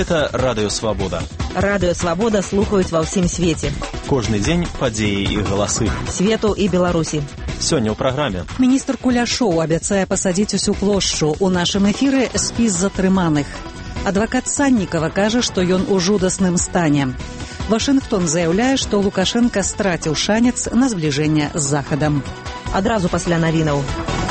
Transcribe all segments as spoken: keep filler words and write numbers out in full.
Гэта Радыё Свабода. Радыё Свабода слухаюць ва ўсім свеце. Кожны дзень падзеі і галасы. Свету і Беларусі. Сёння ў праграме. Міністр Куляшоў абяцае пасадзіць усю плошчу. У нашым эфіры спіс затрыманых. Адвакат Саннікава кажа, што ён у жудасным стане. Вашынгтон заяўляе, што Лукашенка страціў шанец на збліжэнне з Захадам. Адразу пасля навінаў.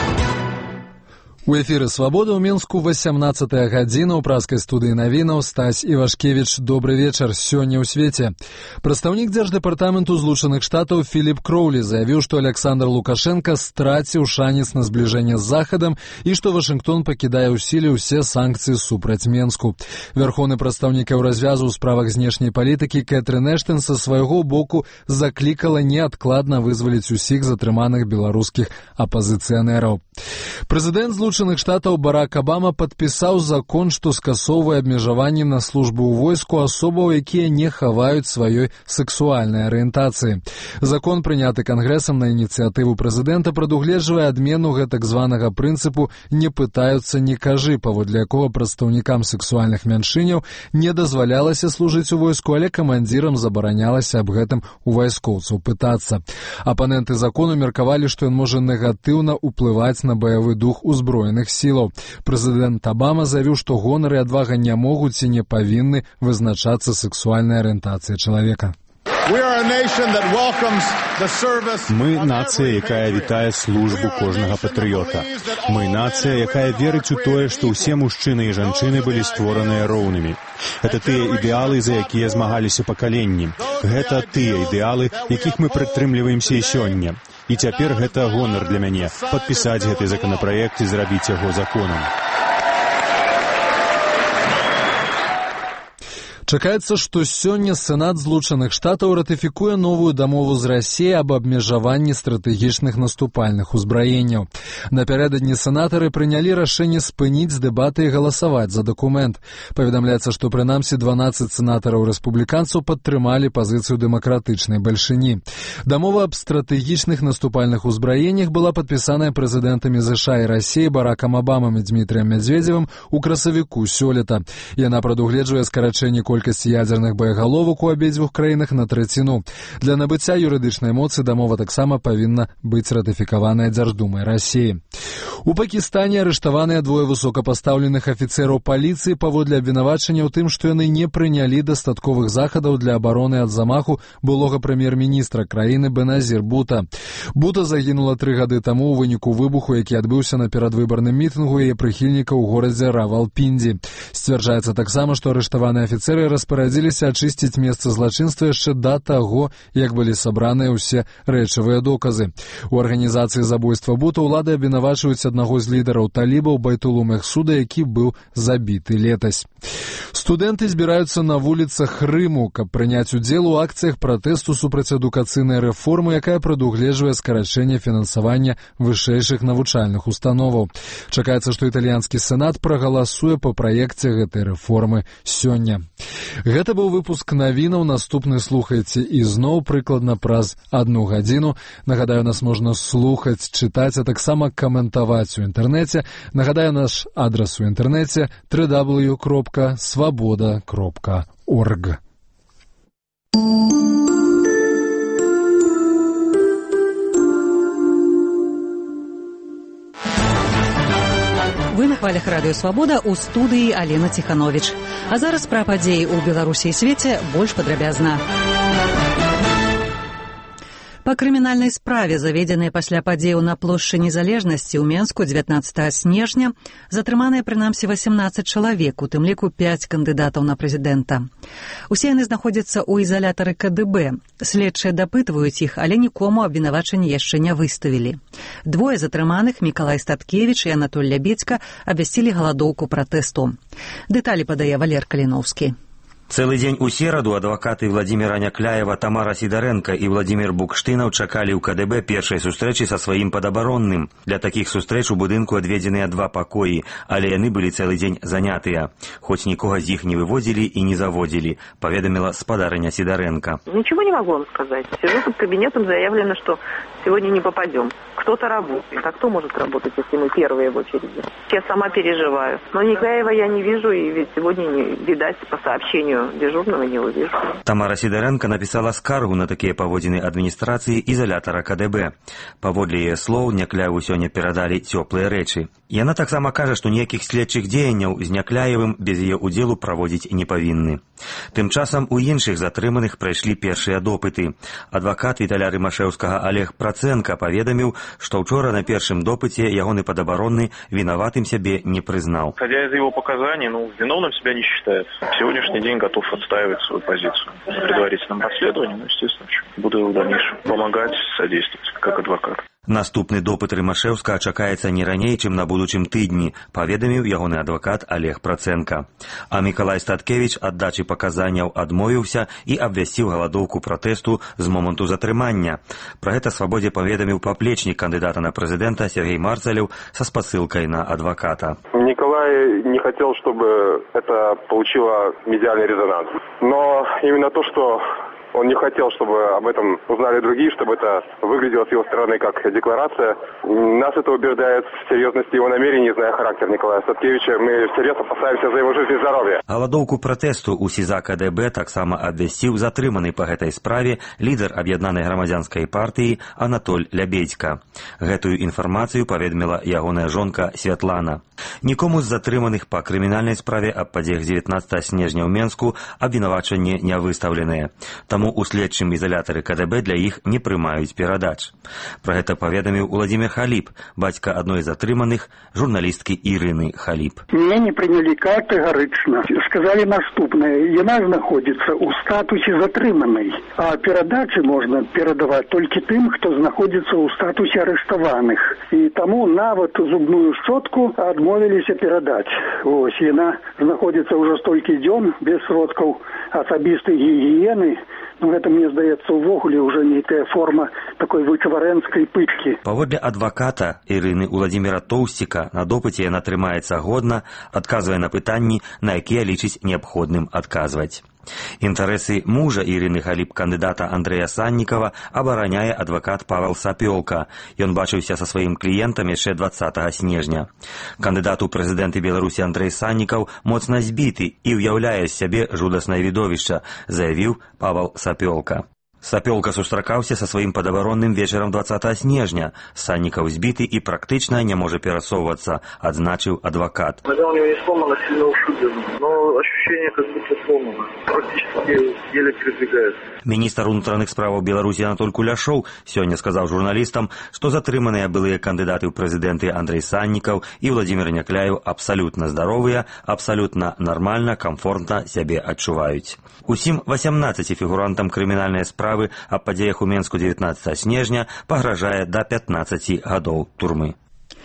У эфіры «Свабода» ў Мінску васямнаццатая гадзіна ў праскай студыі навінаў. Стась Івашкевіч, добры вечар. Сёння ў свеце. Прадстаўнік Дзярждэпартаменту Злучаных Штатаў Філіп Кроўлі заявіў, што Александр Лукашенка страціў шанец на збліжэнне з Захадам і што Вашынгтон пакідае ў сіле ўсе санкцыі супраць Менску. Вярхоўны прадстаўнік Еўразвязу ў справах знешняй палітыкі Кэтрын Эштон са свайго боку заклікала неадкладна вызваліць усіх затрыманых беларускіх апазіцыянераў. Прэзідэнт Злучаных Штатаў Барак Абама падпісаў закон, што скасоўвае абмежаванні на службу ў войску асобаў, якія не хаваюць сваёй сексуальнай арыентацыі. Закон, прыняты Кангрэсам на ініцыятыву прэзідэнта, прадугледжвае адмену гэтак званага прынцыпу «не пытаюцца, не кажы», паводле якога прадстаўнікам сексуальных мяншыняў не дазвалялася служыць у войску, але камандзірам забаранялася аб гэтым у вайскоўцаў пытацца. Апаненты закону меркавалі, што ён можа негатыўна ўплываць на баявы дух узброеных сілаў. Прэзідэнт Абама заявіў, што гонар і адвага не могуць і не павінны вызначацца сексуальнай арыентацыяй чалавека. Мы нацыя, якая вітае службу кожнага патрыёта. Мы нацыя, якая верыць у тое, што ўсе мужчыны і жанчыны былі створаныя роўнымі. Гэта тыя ідэалы, за якія змагаліся пакаленні. Гэта тыя ідэалы, якіх мы прытрымліваемся і сёння. І цяпер гэта гонар для мяне падпісаць гэты законапраект і зрабіць яго законам. Чакаецца, што сёння Сенат Злучаных Штатаў ратыфікуе новую дамову з Расіяй аб абмежаванні стратэгічных наступальных узбраенняў. Напярэдадні сенатары прынялі рашэнне спыніць дэбаты і галасаваць за дакумент. Паведамляецца, што прынамсі дванаццаць сенатараў-рэспубліканцаў падтрымалі пазіцыю дэмакратычнай бальшыні. Дамова аб стратэгічных наступальных узбраеннях была падпісаная прэзідэнтамі ЗША і Расіі Баракам Абамам і Дмітрыем Медзведзевым у красавіку сёлета. Яна прадугледжвае скарачэнне колькасці ядзерных боегаловак у абедзвюх краінах на траціну. Для набыцця юрыдычнай моцы дамова таксама павінна быць ратыфікаваная Дзярждумай Расіі. У Пакістане арыштаваныя двое высокапастаўленых афіцэраў паліцыі паводле абвінавачання ў тым, што яны не прынялі дастатковых захадаў для абароны ад замаху былога прэм'ер-міністра краіны Беназір Бута. Бута загінула тры гады таму ў выніку выбуху, які адбыўся на перадвыбарным мітынгу яе прыхільнікаў у горадзе Равалпінді. Сцвярджаецца таксама, што арыштаваныя афіцэры распарадзіліся ачысціць месца злачынства яшчэ да таго, як былі сабраныя ўсе рэчавыя доказы. У арганізацыі забойства Бута ўлады абвінавачваюць аднаго з лідараў талібаў Байтулу Мехсуда, які быў забіты летась. Студэнты збіраюцца на вуліцах Рыму, каб прыняць удзел у акцыях пратэсту супраць адукацыйнай рэформы, якая прадугледжвае скарачэнне фінансавання вышэйшых навучальных установаў. Чакаецца, што італьянскі сенат прагаласуе па праекце гэтай рэформы сёння. Гэта быў выпуск навінаў, наступны слухайце ізноў прыкладна праз адну гадзіну. Нагадаю, нас можна слухаць, чытаць, а таксама каментаваць у інтэрнэце. Нагадаю, наш адрас у інтэрнэце дабл ю дабл ю дабл ю кропка свабода кропка орг. Вы на хвалях Радыё Свабода, у студыі Алена Ціхановіч. А зараз пра падзеі ў Беларусі і свеце больш падрабязна. Па крымінальнай справе, заведзенай пасля падзеяў на плошчы Незалежнасці ў Менску дзевятнаццатага снежня, затрыманыя прынамсі васямнаццаць чалавек, у тым ліку пяць кандыдатаў на прэзідэнта. Усе яны знаходзяцца ў ізалятары ка дэ бэ. Следчыя дапытваюць іх, але нікому абвінавачанні яшчэ не выставілі. Двое затрыманых, Мікалай Статкевіч і Анатоль Лябедзька, абвясцілі галадоўку пратэсту. Дэталі падае Валер Каліновскі. Цэлы дзень у сераду адвакаты Владзіміра Някляева, Тамара Сідарэнка і Владзімір Букштынаў чакалі ў ка дэ бэ першай сустрэчы са сваім падабаронным. Для такіх сустрэч у будынку адведзеныя два пакоі, але яны былі цэлы дзень занятыя. Хоць нікога з іх не выводзілі і не заводзілі, паведаміла спадарыня Сідарэнка. Ничего не могу вам сказать. Сижу под кабинетом, заявлено, что сегодня не попадем. кто-то работает. А кто может работать, если мы первые в очереди? Я сама переживаю. Но Некляева я не вижу, и ведь сегодня, не видать, по сообщению дежурного не увижу. Тамара Сидоренко написала скаргу на такія паводзіны адміністрацыі ізалятара КДБ. Паводле яе слоў, Некляеву сёння перадалі цёплыя рэчы. Яна таксама кажа, што ніякіх следчых дзеянняў з Некляевым без яе удзелу праводзіць не павінны. Тым часам у іншых затрыманых прайшлі першыя допыты. Адвакат Віталя Рымашэўскага Олег Працэнка паведаміў, што учора на першым допыце ягоны падабаронны вінаватым сябе не прызнаў. Исходя из его показаний, ну, виновным себя не считает. В сегодняшний день готов отстаивать свою позицию. На предварительном расследовании, ну, естественно, буду в дальнейшем помогать, содействовать, как адвокат. Наступны допыт Рымашэўскага чакаецца не раней, чым на будучым тыдні, паведаміў ягоны адвакат Олег Працэнка. А Мікалай Статкевіч ад дачы паказанняў адмовіўся і абвясціў галадоўку пратэсту з моманту затрымання. Пра гэта Свабодзе паведаміў паплечнік кандыдата на прэзідэнта Сергей Марцалев со спасылкой на адвоката. Николай не хотел, чтобы это получило медиальный резонанс. Но именно то, что он не хотел, чтобы об этом узнали другие, чтобы это выглядело с его стороны как декларация. Нас это убеждает в серьезности его намерений, зная характер Николая Статкевича. Мы всерьез опасаемся за его жизнь и здоровье. Галадоўку пратэсту ў СІЗА КДБ таксама абвясціў затрыманы па гэтай справе лідар аб'яднанай грамадзянскай партыі Анатоль Лябедзька. Гэтую інфармацыю паведаміла ягоная жонка Святлана. Нікому з затрыманых па крымінальнай справе аб падзеях дзевятнаццатага снежня ў Менску абвінавачанні не выстаўленыя. Таму у следчым ізалятары КДБ для іх не прымаюць перадач. Пра гэта паведаміў Уладзімір Халіп, бацька адной з затрыманых, журналісткі Ірыны Халіп. Мяне не прынялі катэгарычна. Сказалі наступнае: яна знаходзіцца ў статусе затрыманай, а перадачы можна перадаваць толькі тым, хто знаходзіцца ў статусе арыштаваных. І таму нават зубную шчотку адмовіліся перадаць. Ось, яна знаходзіцца ўжо столькі дзён без сродкаў асабістай гігіены. Ну, гэта, мне здаецца, увогуле ўжо нейкая форма такой вычварэнскай пыткі. Паводле адваката Ірыны Уладзіміра Тоўсціка, на допыце яна трымаецца годна, адказвае на пытанні, на якія лічыць неабходным адказваць. Інтарэсы мужа Ірыны Халіп, кандыдата Андрэя Саннікава, абараняе адвакат Павел Сапёлка. Ён бачыўся са сваім кліентам яшчэ дваццатага снежня. Кандыдат у прэзідэнты Беларусі Андрэй Саннікаў моцна збіты і ўяўляе з сябе жудаснае відовішча, заявіў Павел Сапёлка. Сапёлка сустракаўся са сваім падабаронным вечарам дваццатага снежня. Саннікаў збіты і практычна не можа перасоўвацца, адзначыў адвакат. Нога у него не сломана, сильно ушиблена, но ощущение как будто сломано. Практически еле передвигается. Міністр унутраных справаў Беларусі Анатоль Куляшоў сёння сказаў журналістам, што затрыманыя былыя кандыдаты ў прэзідэнты Андрэй Саннікаў і Владзімір Някляеў абсалютна здаровыя, абсалютна нармальна, камфортна сябе адчуваюць. Усім васямнаццаці фігурантам крымінальнай справы аб падзеях у Менску дзевятнаццатага снежня пагражае да пятнаццаці гадоў турмы.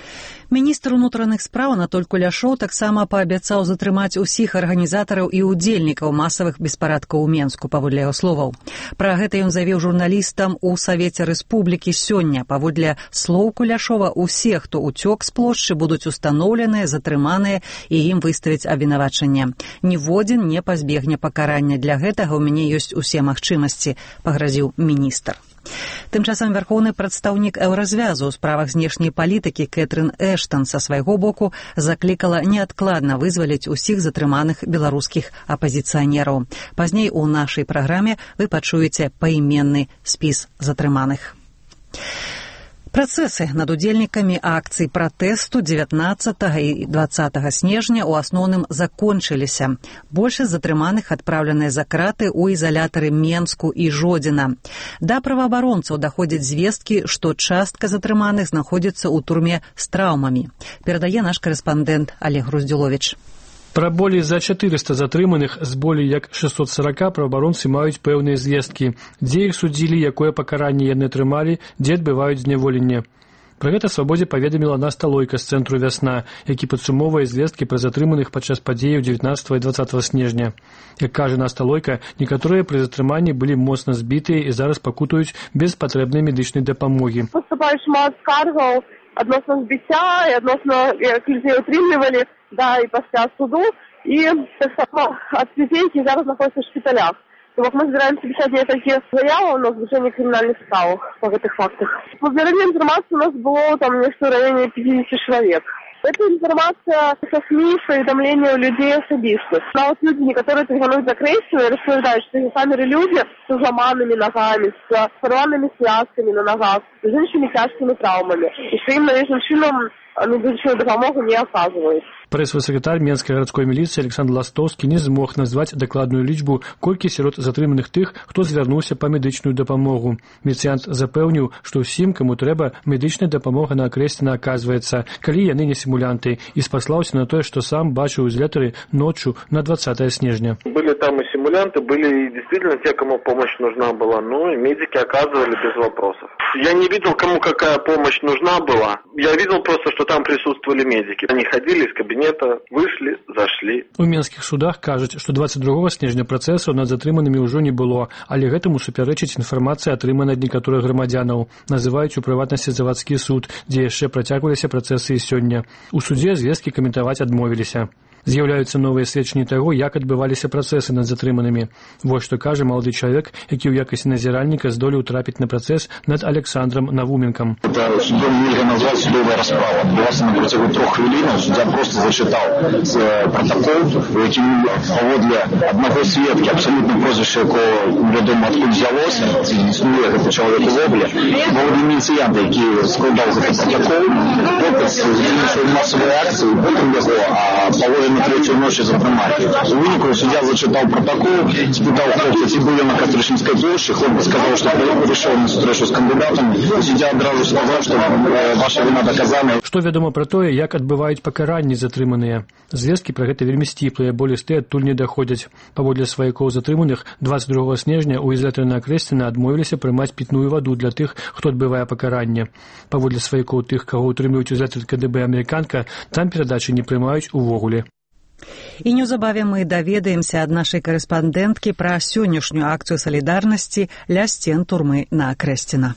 Міністр унутраных спраў Анатоль Куляшоў таксама паабяцаў затрымаць усіх арганізатараў і ўдзельнікаў масавых беспарадкаў у Менску, паводле яго словаў. Пра гэта ён заявіў журналістам у Савеце Рэспублікі сёння. Паводле слоў Куляшова, усе, хто уцёк з плошчы, будуць устаноўленыя, затрыманыя і ім выставяць абвінавачанне. Ніводзін не пазбегне пакарання. Для гэтага ў мяне ёсць усе магчымасці, пагразіў міністр. Тым часам вярхоўны прадстаўнік Еўразвязу ў справах знешняй палітыкі Кэтрын Эштан са свайго боку заклікала неадкладна вызваліць усіх затрыманых беларускіх апазіцыянераў. Пазней у нашай праграме вы пачуеце паіменны спіс затрыманых. Працэсы над удзельнікамі акцый пратэсту дзевятнаццатага і дваццатага снежня ў асноўным закончыліся. Большасць затрыманых адпраўленыя за краты ў ізалятары Менску і Жодзіна. Да праваабаронцаў даходзяць звесткі, што частка затрыманых знаходзіцца ў турме з траўмамі. Перадае наш карэспандэнт Олег Груздзюловіч. Пра болей за чатырыста затрыманых з болей як шэсцьсот сорок праваабаронцы маюць пэўныя звесткі, дзе іх судзілі, якое пакаранне яны атрымалі, дзе адбываюць зняволенне. Пра гэта Свабодзе паведаміла Настя Лойка з цэнтру «Вясна», які падсумоўвае звесткі пра затрыманых падчас падзеяў дзевятнаццатага і дваццатага снежня. Як кажа Настя Лойка, некаторыя пры затрыманні былі моцна збітыя і зараз пакутаюць без патрэбнай медычнай дапамогі. Паступае шмат скаргаў адносна збіцця і адносна, як людзей утрымлівалі, да, і пасля суду, і так само ад людзей, які зараз знаходзяцца ў шпіталях. Вот мы собираемся писать несколько заяв на звучание криминальных справок по этих фактах. По зверению информации у нас было там нечто в районе пятьдесят человек. Это информация со СМИ, поведомления у людей особистых. А вот люди, которые тягануют за крестину, рассуждают, что эти сами люди с зламанными ногами, с порванными связками на ногах, с женщинами тяжкими травмами. И что им належным чином медицинскую допомогу не оказывают. Прэс-сакратар Менскай гарадской міліцыі Александр Ластовскі не змог назваць дакладную лічбу, колькі сярод затрыманых тых, хто звярнуўся па медычную дапамогу. Міліцыянт запэўніў, што ўсім, каму трэба, медычная дапамога на Акрэсціна аказваецца, калі яны не сімулянты, і спаслаўся на тое, што сам бачыў у злетары ноччу на двадцатое снежня. Были там и симулянты, были и действительно те, кому помощь нужна была, ну и медики оказывали без вопросов. Я не видел, кому какая помощь нужна была. Я видел просто, что там присутствовали медики. Они ходили из кабинета, вышли, зашли. У менскіх судах кажуць, што двадцать другого снежня працэсу над затрыманымі ўжо не было, але гэтаму супярэчыць інфармацыя, атрыманая ад некаторых грамадзянаў. Называюць у прыватнасці завадскі суд, дзе яшчэ працягваліся працэсы і сёння. У судзе звесткі каментаваць адмовіліся. З'яўляюцца новыя сведчанні таго, як адбываліся працэсы над затрыманымі. Вось што кажа малады чалавек, які ў якасці назіральніка здолеў трапіць на працэс над Александром Навуменком. Это судом нельзя назвать судовая расправа. Адбылася на протягу трех хвилин, суддя просто зачитал протокол, яким паводле одного сведки, абсолютно прозвище якого невядома адкуль взялося, ці існуе гэты чалавек увогуле, паводле міліцыянта, які складаў гэты протокол, хлопец знайшоў масавыя акцыі, потым яго, а паловина третью ночи затрымалі. У выніку суддя зачитал протокол, спытаў хлопца, ці быў ён на Кастрычніцкай плошчы, хлопец сказаў, што прыйшоў на сустрэчу з кандыдатам, суддя адразу сказаў, што ваша віна доказана. Што вядома пра тое, як адбываюць пакаранні затрыманыя? Звесткі пра гэта вельмі сціплыя, бо лісты адтуль не даходзяць. Паводле сваякоў затрыманых, двадцать другого снежня ў ізалятары на Акрэсціна адмовіліся прымаць пітную ваду для тых, хто адбывае пакаранне. Паводле сваякоў тых, каго ўтрымліваюць у ізалятары КДБ амерыканка, там перадачы не прымаюць увогуле. І неўзабаве мы даведаемся ад нашай карэспандэнткі пра сённяшнюю акцыю салідарнасці ля сцен турмы на Акрэсціна.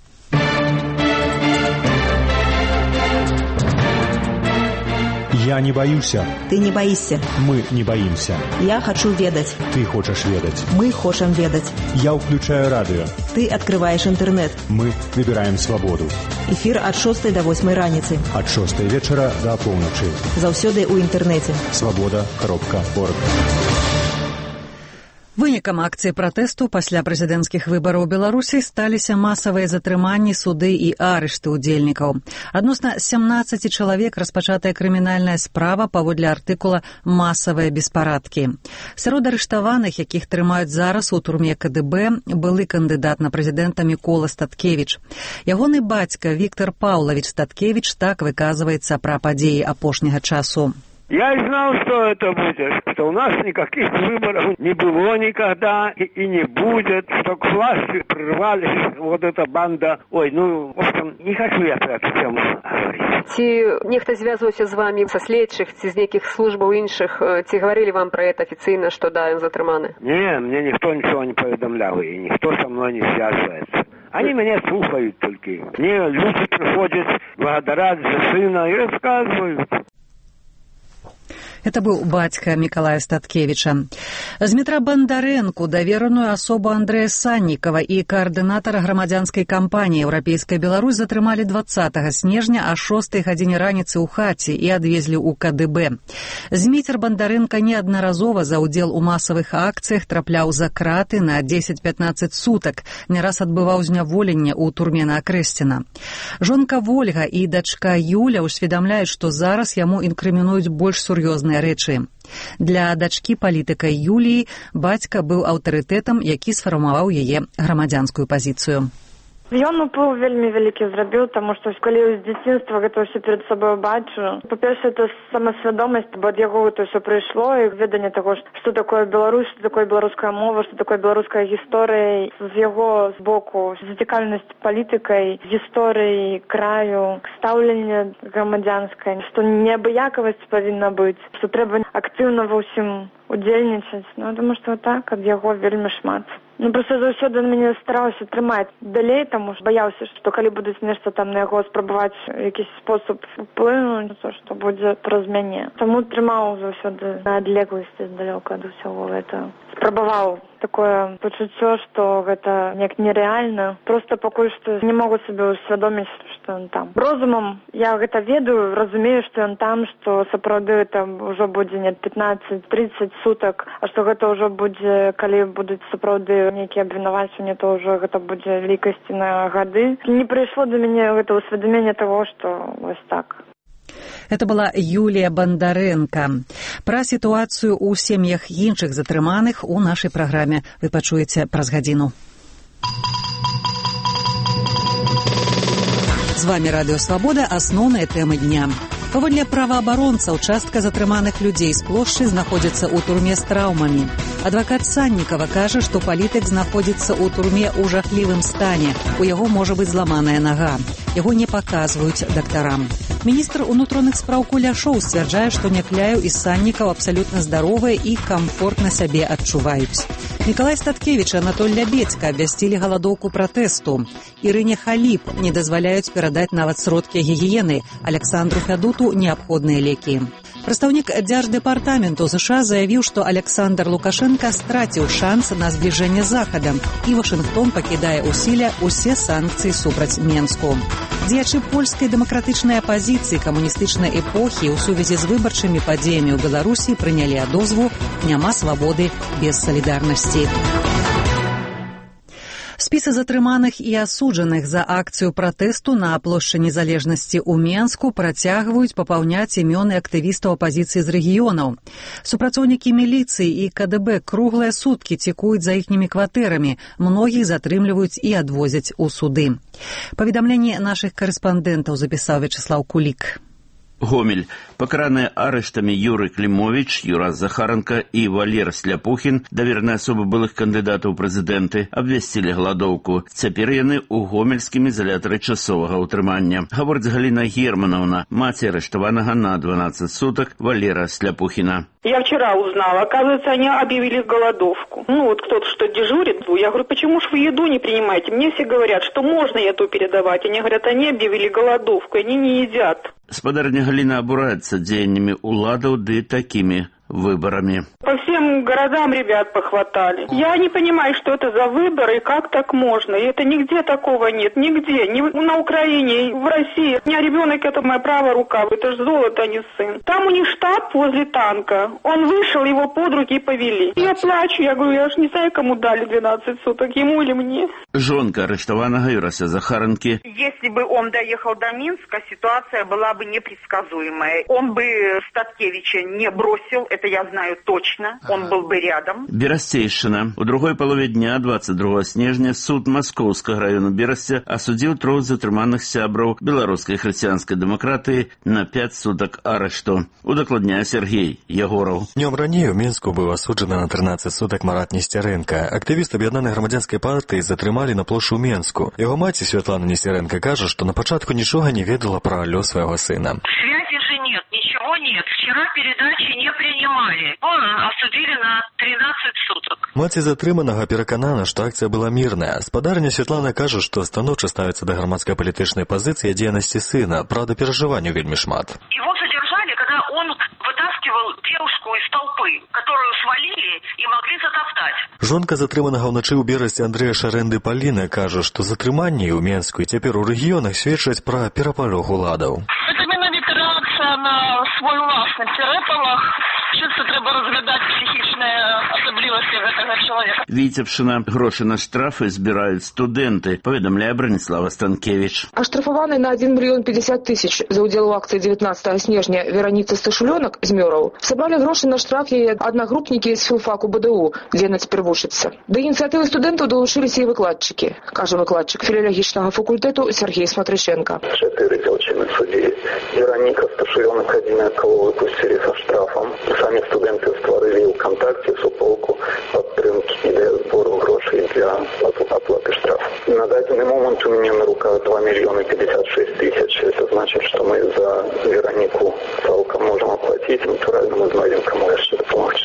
Я не боюся. Ты не боишься. Мы не боимся. Я хочу ведать. Ты хочешь ведать. Мы хотим ведать. Я включаю радио. Ты открываешь интернет. Мы выбираем свободу. Эфир от шостой до восьмой раніцы. От шостой вечера до полночи. Заўсёды ў інтэрнэце. Свобода кропка орг. Вынікам акцыі пратэсту пасля прэзідэнцкіх выбараў Беларусі сталіся масавыя затрыманні, суды і арышты ўдзельнікаў. Адносна сямнаццаці чалавек распачатая крымінальная справа паводле артыкула «Масавыя беспарадкі». Сярод арыштаваных, якіх трымаюць зараз у турме КДБ, былы кандыдат на прэзідэнта Мікола Статкевіч. Ягоны бацька Віктор Паўлавіч Статкевіч так выказваецца пра падзеі апошняга часу. Я знал, что это будет, что у нас никаких выборов не было никогда и, и не будет, что к власти прорвались вот эта банда. Ой, ну, в общем, не хочу я про эту тему говорить. Ці нехта звязываўся з вами са следчых, ці з нейкіх службаў іншых, ці говорили вам про это официально, что да, он затрыманы? Не, мне никто ничего не поведомлял, и никто со мной не связывается. Они меня слухают только. Мне люди приходят, благодарят за сына и рассказывают. Это быў бацька Мікалая Статкевіча. З метра Бандарэнку давераную асобу Андрэя Саннікава і каардынатара грамадзянскай кампаніі «Еўрапейская Беларусь» затрымалі двадцатага снежня а шостай гадзіне раніцы ў хаце і адвезлі ў КДБ. Зміцер Бандарэнка неаднаразова за ўдзел у масавых акцыях трапляў за краты на дзесяць-пятнаццаць сутак, не раз адбываў зняволенне ў турме на Акрэсціна. Жонка Вольга і дачка Юля усведамляюць, што зараз яму інкрымінуюць больш сур'ёзныя рэчы. Для дачкі палітыка Юліі бацька быў аўтарытэтам, які сфармаваў яе грамадзянскую пазіцыю. Ён уплыў вельмі вялікі зрабіў, таму што калі з дзяцінства гэта ўсё перад сабой бачу. Па-першае, это самасвядомасць, бо ад яго гэта ўсё прыйшло, і веданне таго, што такое Беларусь, што такое беларуская мова, што такое беларуская гісторыя. З яго з боку зацікаўленасць палітыкай, гісторыяй краю, стаўленне грамадзянскае, што неабыякавасць павінна быць, што трэба актыўна ва ўсім удзельнічаць. Ну, я думаю, што так, ад яго вельмі шмат Ну, просто заўсёды на мяне стараўся трымаць далей, таму што баяўся, што калі будуць нешта там на яго спрабаваць якісь спосаб уплынуць, то што будзе праз мяне. Таму трымаў заўсёды на адлегласці здалёка ад усяго гэтага. Спрабаваў такое пачуццё, што гэта неяк нерэальна. Проста пакуль што не могу сабе усвядоміць, што ён там. Розумам я гэта ведаю, разумею, што ён там, што сапраўды там ўжо будзе не пятнаццаць-трыццаць сутак, а што гэта ўжо будзе, калі будуць сапраўды нейкія абвінавачванні, то ўжо гэта будзе вялікасці на гады. Не прыйшло да мяне гэта ўсведамленне таго, што вось так. Это была Юлія Бандарэнка. Пра сітуацыю ў сем'ях іншых затрыманых у нашай праграме вы пачуеце праз гадзіну. З вами Радыё Свабода, асноўныя тэмы дня. Паводле праваабаронцаў, частка затрыманых людзей з плошчы знаходзіцца ў турме з траўмамі. Адвакат Саннікава кажа, што палітык знаходзіцца ў турме ў жахлівым стане. У яго можа быць зламаная нага. Яго не паказваюць дактарам. Міністр унутроных спраў Куляшоў сцвярджае, што Някляеў і Саннікаў абсалютна здаровыя і камфортна сябе адчуваюць. Мікалай Статкевіч і Анатоль Лябедзька абвясцілі галадоўку пратэсту. Ірыне Халіп не дазваляюць перадаць нават сродкі гігіены. Аляксандру Фядуту неабходныя лекі. Прадстаўнік дзярждэпартаменту ЗША заявіў, што Аляксандр Лукашенка страціў шанс на збліжэнне з Захадам, і Вашынгтон пакідае ў сіле ўсе санкцыі супраць Менску. Дзеячы польскай дэмакратычнай апазіцыі камуністычнай эпохі ў сувязі з выбарчымі падзеямі ў Беларусі прынялі адозву «Няма свабоды без салідарнасці». Спісы затрыманых і асуджаных за акцыю пратэсту на плошчы Незалежнасці ў Менску працягваюць папаўняць імёны актывістаў апазіцыі з рэгіёнаў. Супрацоўнікі міліцыі і КДБ круглыя суткі цікуюць за іхнімі кватэрамі, многіх затрымліваюць і адвозяць у суды. Паведамленне нашых карэспандэнтаў запісаў Вячеслаў Кулік. Гомель. Покаранные арештами Юры Климович, Юрас Захаранка и Валер Сляпухин, доверенные особы былых кандидатов в президенты, обвестили голодовку. Цяпер яны у гомельскім изоляторе часового утрымання. Гаворыць Галина Германовна, мать арештованного на двенадцать суток Валера Сляпухина. Я вчера узнала, оказывается, они объявили голодовку. Ну вот кто-то что дежурит, я говорю, почему ж вы еду не принимаете? Мне все говорят, что можно еду передавать. Они говорят, они объявили голодовку, они не едят. Спадарня Галина обурается деяниями уладов, да и такими выборами. По всем городам ребят похватали. Я не понимаю, что это за выборы и как так можно. И это нигде такого нет, нигде. Ни на Украине, в России. У меня ребенок, это моя правая рука, это же золото, а не сын. Там у них штаб возле танка. Он вышел, его под руки и повели. Я плачу, я говорю, я ж не знаю, кому дали двенадцать суток, ему или мне. Жонка арештованного Юраса Захаранки. Если бы он доехал до Минска, ситуация была бы непредсказуемая. Он бы Статкевича не бросил, это я знаю точно, он был бы рядом. Берасцейшина. У другой полове дня, двадцать другого снежня, суд Московского района Берасця осудил трох затрыманых сябраў беларускай хрысціянскай дэмакратыі на пять суток арешту. Удакладняе Сергей Ягораў. Днем ранее в Минску был осуджен на тринадцать суток Марат Нестеренко. Активист Об'єднаної громадянської партії затрымалі на площу ў Менску. Его мать Святлана Нестеренко кажа, что на початку ничего не ведала про лёс своего сына. Связи же нет, ничего нет. Вчера передачи не принимали. Он осудили на тринадцать суток. Маці затрыманага пераканана, што акцыя была мірная. Спадарня Святлана кажа, што станоўча ставіцца да грамадскай палітычнай пазіцыі дзейнасці сына. Правда, перажыванняў вельмі шмат. Его задержали, когда он вытаскивал девушку из толпы, которую свалили и могли затоптать. Жонка затрыманага ўначы ў Берасці Андрэя Шарэнды Паліна кажа, што затрыманні ў Менску і цяпер у рэгіёнах сведчаць пра перапалох уладаў. Это менавіта рэакцыя на свой уласны перапалах. Чыста трэба разглядаць псіхічныя асаблівасці гэтага чалавека. Віцебшына. Грошы на штрафы збіраюць студэнты, паведамляе Браніслава Станкевич. Аштрафаваны на один миллион пятьдесят тысяч за удзел у акцыі девятнадцатого снежня Вераніца Сташулёнак з Мёраў сабралі грошы на штраф яе аднагрупнікі з філфаку БДУ, дзе яна цяпер вучыцца. Да ініцыятывы студэнтаў далучыліся і выкладчыкі, кажа выкладчык філалагічнага факультэту Сергей Смотрыченко. Чатыры дзяўчыны судзілі. Вераніка Сташулёнак адзіная, кого выпусцілі са штрафам. Самі студэнты стварылі ў КамТакце суполку падтрымкі для збору грошай для оплаты штрафа. На дадзены момант у меня на руках два миллиона пятьдесят шесть тысяч. Это значит, что мы за Веронику цалкам можем оплатить. Натурально мы знаем, кому яшчэ дапамагчы.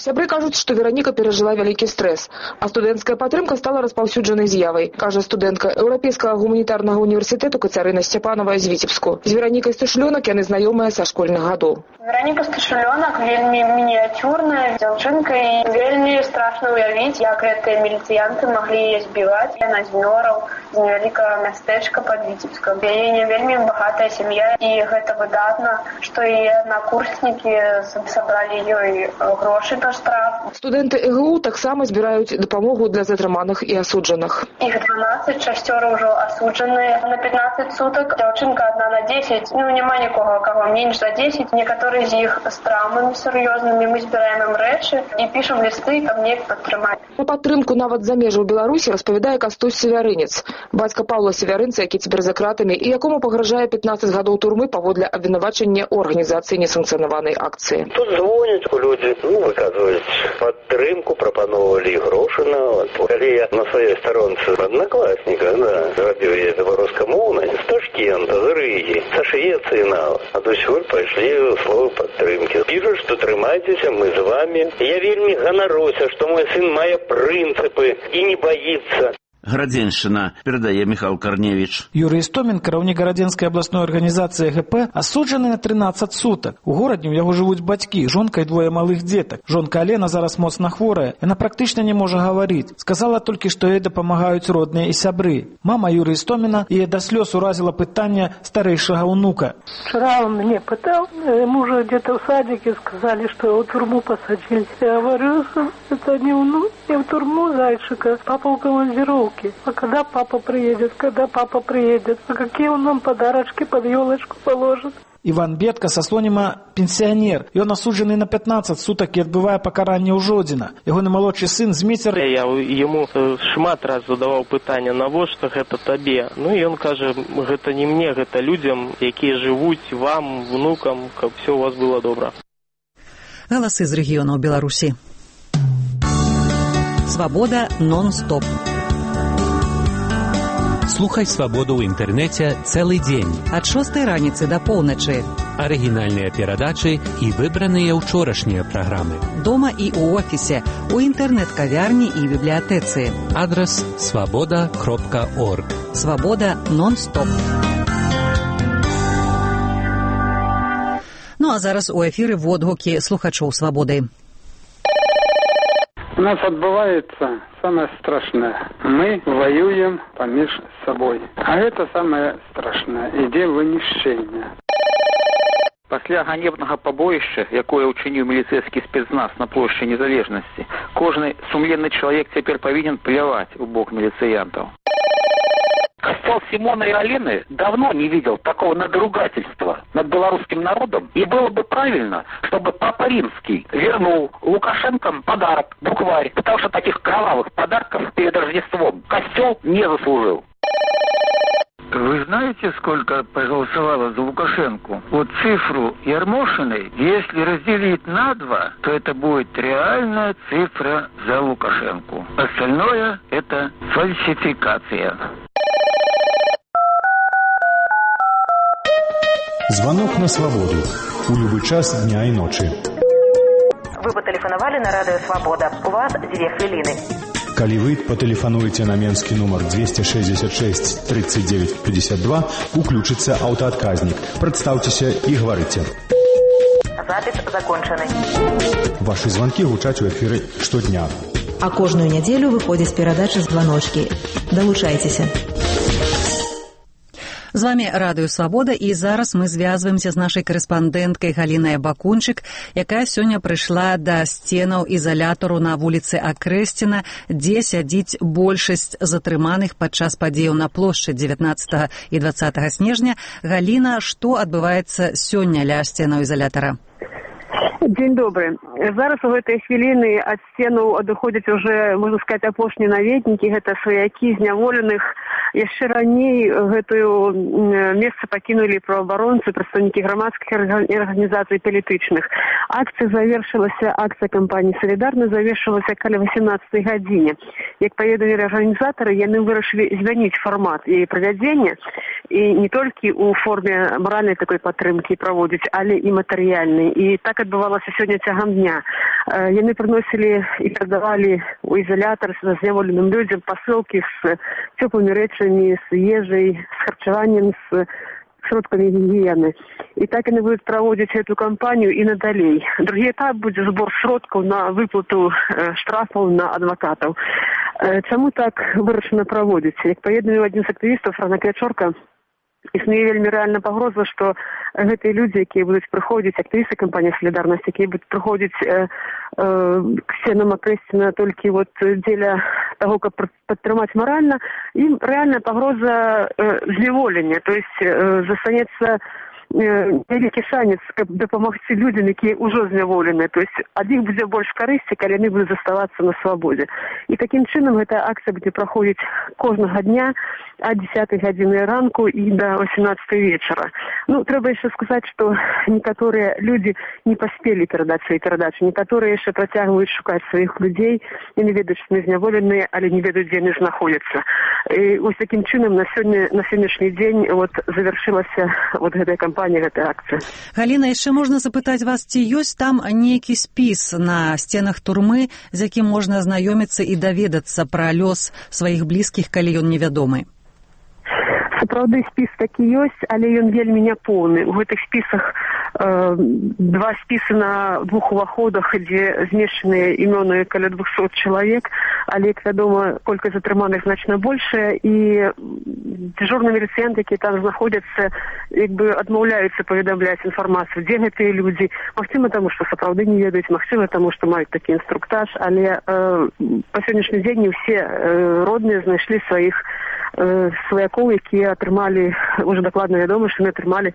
Сябры кажуць, што Вераніка перажыла вялікі стрэс, а студэнцкая падтрымка стала распаўсюджанай з'явай, кажа студэнтка Еўрапейскага гуманітарнага універсітэту Кацярына Сцяпанова з Віцебску. З Веранікай Сташулёнак яны знаёмыя са школьных гадоў. Вераніка Сташулёнак вельмі мініяцюрная дзяўчынка і вельмі страшна ўявіць, як гэтыя міліцыянты маглі яе збіваць. Яна з Мёраў, з невялікага мястэчка пад Віцебскам. Яе не вельмі багатая сям'я, і гэта выдатна, што і аднакурснікі сабралі ёй грошы на штраф. Студэнты э гэ у таксама збіраюць дапамогу для затрыманых і асуджаных. Іх дванаццаць, шасцёра ўжо асуджаныя на пятнаццаць сутак. Дзяўчынка адна на дзесяць. Ну, няма нікога, каго менш за дзесяць. Некаторыя з іх з траўмамі сур'ёзнымі. Мы збіраем ім рэчы і пішам лісты, каб неяк падтрымаць. На падтрымку нават за межаў Беларусі распавядае Кастусь Севярынец, бацька Паўла Севярынца, які цяпер за кратамі і якому пагражае пятнаццаць гадоў турмы паводле абвінавачання ў арганізацыі несанкцыянаванай акцыі. Тут звоняць людзі, ну, выказваюць падтрымку, прапановвалі грошы нават. Калі я на сваёй старонцы аднакласніка, да, рабіў я беларускамоўнай, з Ташкента, з Рыгі, са Швецыі нават. Адусюль пайшлі словы падтрымкі. Пішуць, што трымайцеся, мы з вами. Я вельмі ганаруся, што мой сын мае прынцыпы і не баіцца. Градзеншчына, перадае Міхал Карневіч. Юрый Істомін, кіраўнік Гарадзенскай абласной арганізацыі гэ пэ, асуджаны на трынаццаць сутак. У горадзе ў яго жывуць бацькі, жонка і двое малых дзетак. Жонка Алена зараз моцна хворая. Яна практычна не можа гаварыць. Сказала толькі, што ёй дапамагаюць родныя і сябры. Мама Юры Істоміна яе да слёз уразіла пытанне старэйшага ўнука. Вчера он мне пытал, мужа где-то в садике сказали, что его в тюрьму посадили. Я говорю, это не внук, не в тюрьму зайчика, папа в командировке. А когда папа приедет, когда папа приедет, а какие он нам подарочки под елочку положит? Іван Бедка са Слоніма пенсіянер. Ён асуджаны на пятнаццаць сутак і адбывае пакаранне ў Жодзіна. Ягоны малодшы сын Зміцер. Я яму шмат раз задаваў пытанне, навошта гэта табе? Ну і ён кажа, гэта не мне, гэта людзям, якія жывуць, вам, внукам, каб все у вас было добра. Галасы з рэгіёнаў Беларусі. Свабода нон-стоп. Слухай «Свабоду» ў інтэрнэце цэлы дзень. Ад шостай раніцы да поўначы. Арыгінальныя перадачы і выбраныя ўчорашнія праграмы. Дома і ў офісе, у інтэрнэт-кавярні і бібліятэцы. Адрас свабода кропка орг. Свабода нон-стоп. Ну а зараз у эфіры водгукі слухачоў «Свабоды». У нас отбывается самое страшное. Мы воюем помеж собой. А это самое страшное. Идея вынішчэння. Пасля ганебнага пабоішча, якое ўчыніў міліцэйскі спецназ на плошчы Незалежнасці, кожны сумленны чалавек цяпер павінен пляваць у бок міліцыянтаў. Костел Симона и Алены давно не видел такого надругательства над белорусским народом. И было бы правильно, чтобы Папа Римский вернул Лукашенко подарок, букварь. Потому что таких кровавых подарков перед Рождеством костел не заслужил. Вы знаете, сколько проголосовало за Лукашенко? Вот цифру Ярмошиной, если разделить на два, то это будет реальная цифра за Лукашенко. Остальное – это фальсификация. Звонок на свободу. У любой час дня и ночи. Вы потелефонували на радио «Свобода». У вас две хвилины. Калі вы патэлефануеце на менскі нумар двести шестьдесят шесть тридцать девять пятьдесят два, уключыцца аўтаадказнік. Прадстаўцеся і гаварыце. Запіс закончаны. Вашы званкі гучаць у эфіры штодня. А кожную нядзелю выходзіць перадача «Званочкі». Далучайцеся. З вами радыё «Свабода» і зараз мы звязваемся з нашай карэспандэнткай Галінай Бакунчык, якая сёння прыйшла да сценаў ізалятару на вуліцы Акрэсціна, дзе сядзіць большасць затрыманых падчас падзеяў на плошчы дзевятнаццатага і дваццатага снежня. Галіна, што адбываецца сёння ля сценаў ізалятара? Дзень добры. Зараз у гэтыя хвіліны ад сценаў адыходзяць уже, можна сказаць, апошнія наведнікі, гэта сваякі зняволеных. Яшчэ раней гэтую месца пакінулі праваабаронцы, прадстаўнікі грамадскіх арганізацый палітычных. Акцыя завершылася, акцыя кампаніі «Салідарна» завершылася каля восемнадцатай гадзіне. Як паведамілі арганізатары, яны вырашылі змяніць фармат яе правядзення, і не толькі ў форме маральнай такой падтрымкі праводзіць, але і матэрыяльнай. І так адбывалася сёння цягам дня. Яны прыносілі і перадавалі ў ізалятар з зняволеным людзям пасылкі з цёплымі рэчамі, з ежай, з харчаваннем, з сродкамі гігіены. І так яны будуць праводзіць эту кампанію і надалей. Другі этап будзе збор сродкаў на выплату штрафаў на адвакатаў. Чаму так вырашана праводзіць? Як паведаміў адзін з актывістаў, Франак Ячорка, існуе вельмі рэальна пагроза, што гэтыя людзі, якія будуць прыходзіць, актывісты кампаніі «Салідарнасць», якія будуць прыходзіць э, э, к сценам Акрэсціна толькі вот дзеля таго, каб падтрымаць маральна, ім рэальная пагроза э, зняволення, то есть э, застанецца вялікі шанец, каб дапамагчы людзям, якія ўжо зняволены. То есть ад іх будзе больш карысці, калі яны будуць заставацца на свабодзе. І такім чынам гэтая акцыя будзе праходзіць кожнага дня ад дзесятай гадзіны ранку і да васемнаццатай вечара. Ну, трэба яшчэ сказаць, што некаторыя людзі не паспелі перадаць свае перадачы, некаторыя яшчэ працягваюць шукаць сваіх людзей, яны ведаюць, што яны зняволеныя, але не ведаюць, дзе яны знаходзяцца. І вось такім чынам на сёння, на сённяшні дзень вот завяршылася вот гэтая кампанія, гэтая акцыя. Галіна, яшчэ можна запытаць вас, ці ёсць там нейкі спіс на сценах турмы, з якім можна азнаёміцца і даведацца пра лёс сваіх блізкіх, калі ён невядомы? Сапраўды спіс такі ёсць, але ён вельмі няпоўны. У гэтых спісах э, два спісы на двух уваходах, дзе змешчаныя імёны каля двухсот чалавек, але, як вядома, колькасць затрыманых значна большая, і дзяжурныя міліцыянты, якія там знаходзяцца, як бы адмаўляюцца паведамляць інфармацыю, дзе гэтыя людзі. Магчыма, таму што сапраўды не ведаюць, магчыма, таму што маюць такі інструктаж, але э, па сённяшні дзень не ўсе э, родныя знайшлі сваіх сваякоў, якія атрымалі, уже дакладна вядома, што яны атрымалі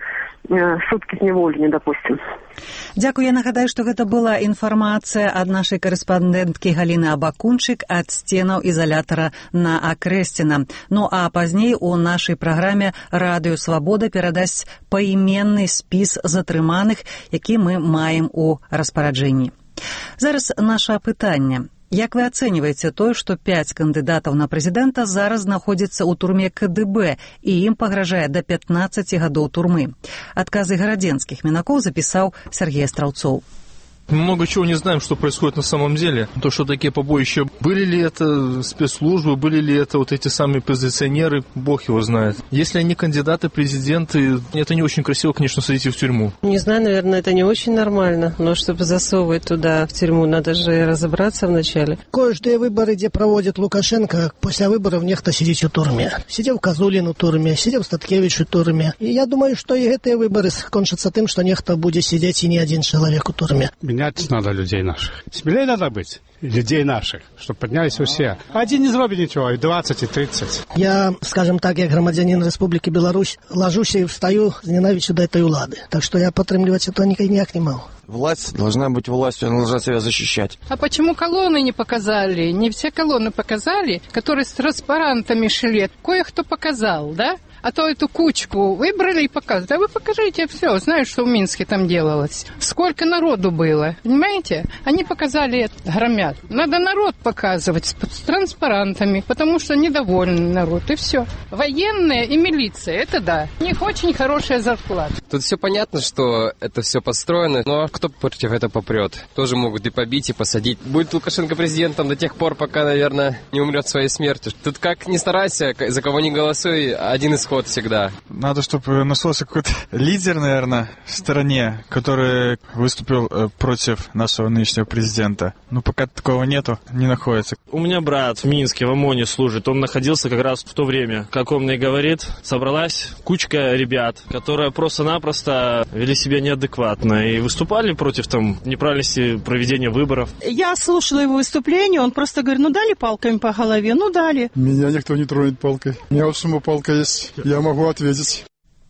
суткі зняволення, допустим. Дзякую. Я нагадаю, што гэта была інфармацыя ад нашай карэспандэнткі Галіны Абакунчык ад сценаў ізалятара на Акрэсціна. Ну а пазней у нашай праграме «Радыё Свабода» перадасць паіменны спіс затрыманых, які мы маем у распараджэнні. Зараз наша пытанне. Як вы ацэньваеце тое, што пяць кандыдатаў на прэзідэнта зараз знаходзяцца ў турме ка дэ бэ і ім пагражае да пятнаццаці гадоў турмы? Адказы гарадзенскіх мінакоў запісаў Сергей Астраўцоў. Много чего не знаем, что происходит на самом деле. То, что такие побоища, были ли это спецслужбы, были ли это вот эти самые оппозиционеры, бог его знает. Если они кандидаты, президенты, это не очень красиво, конечно, садить их в тюрьму. Не знаю, наверное, это не очень нормально, но чтобы засовывать туда, в тюрьму, надо же разобраться вначале. Кое-что выборы, где проводит Лукашенко, после выборов нехто сидеть в турме. Сидел Козулин у турме, сидел Статкевич у турме. И я думаю, что и эти выборы кончатся тем, что нехто будет сидеть и не один человек у турме. Менять надо людей наших. Смелее надо быть людей наших, чтобы поднялись все. Один не зробит ничего, и двадцать, и тридцать. Я, скажем так, як громадянин Республики Беларусь, ложусь и встаю с ненавистью до этой улады. Так что я подтримливать это никак не могу. Власть должна быть властью, она должна себя защищать. А почему колонны не показали? Не все колонны показали, которые с транспарантами шли. Кое-кто показал, да? А то эту кучку выбрали и показывают. А вы покажите все, знаешь, что в Минске там делалось. Сколько народу было, понимаете? Они показали, громят. Надо народ показывать с, с транспарантами, потому что недовольный народ, и все. Военные и милиция, это да. У них очень хорошая зарплата. Тут все понятно, что это все построено, но кто против этого попрет? Тоже могут и побить, и посадить. Будет Лукашенко президентом до тех пор, пока, наверное, не умрет своей смертью. Тут как ни старайся, за кого ни голосуй, один исход всегда. Надо, чтобы нашелся какой-то лидер, наверное, в стране, который выступил против нашего нынешнего президента. Но пока такого нету, не находится. У меня брат в Минске, в ОМОНе служит. Он находился как раз в то время, как он мне говорит, собралась кучка ребят, которые просто-напросто вели себя неадекватно и выступали против там неправильности проведения выборов. Я слушала его выступление, он просто говорит, ну дали палками по голове, ну дали. Меня никто не тронет палкой. У меня вот сама палка есть. Я могу ответить.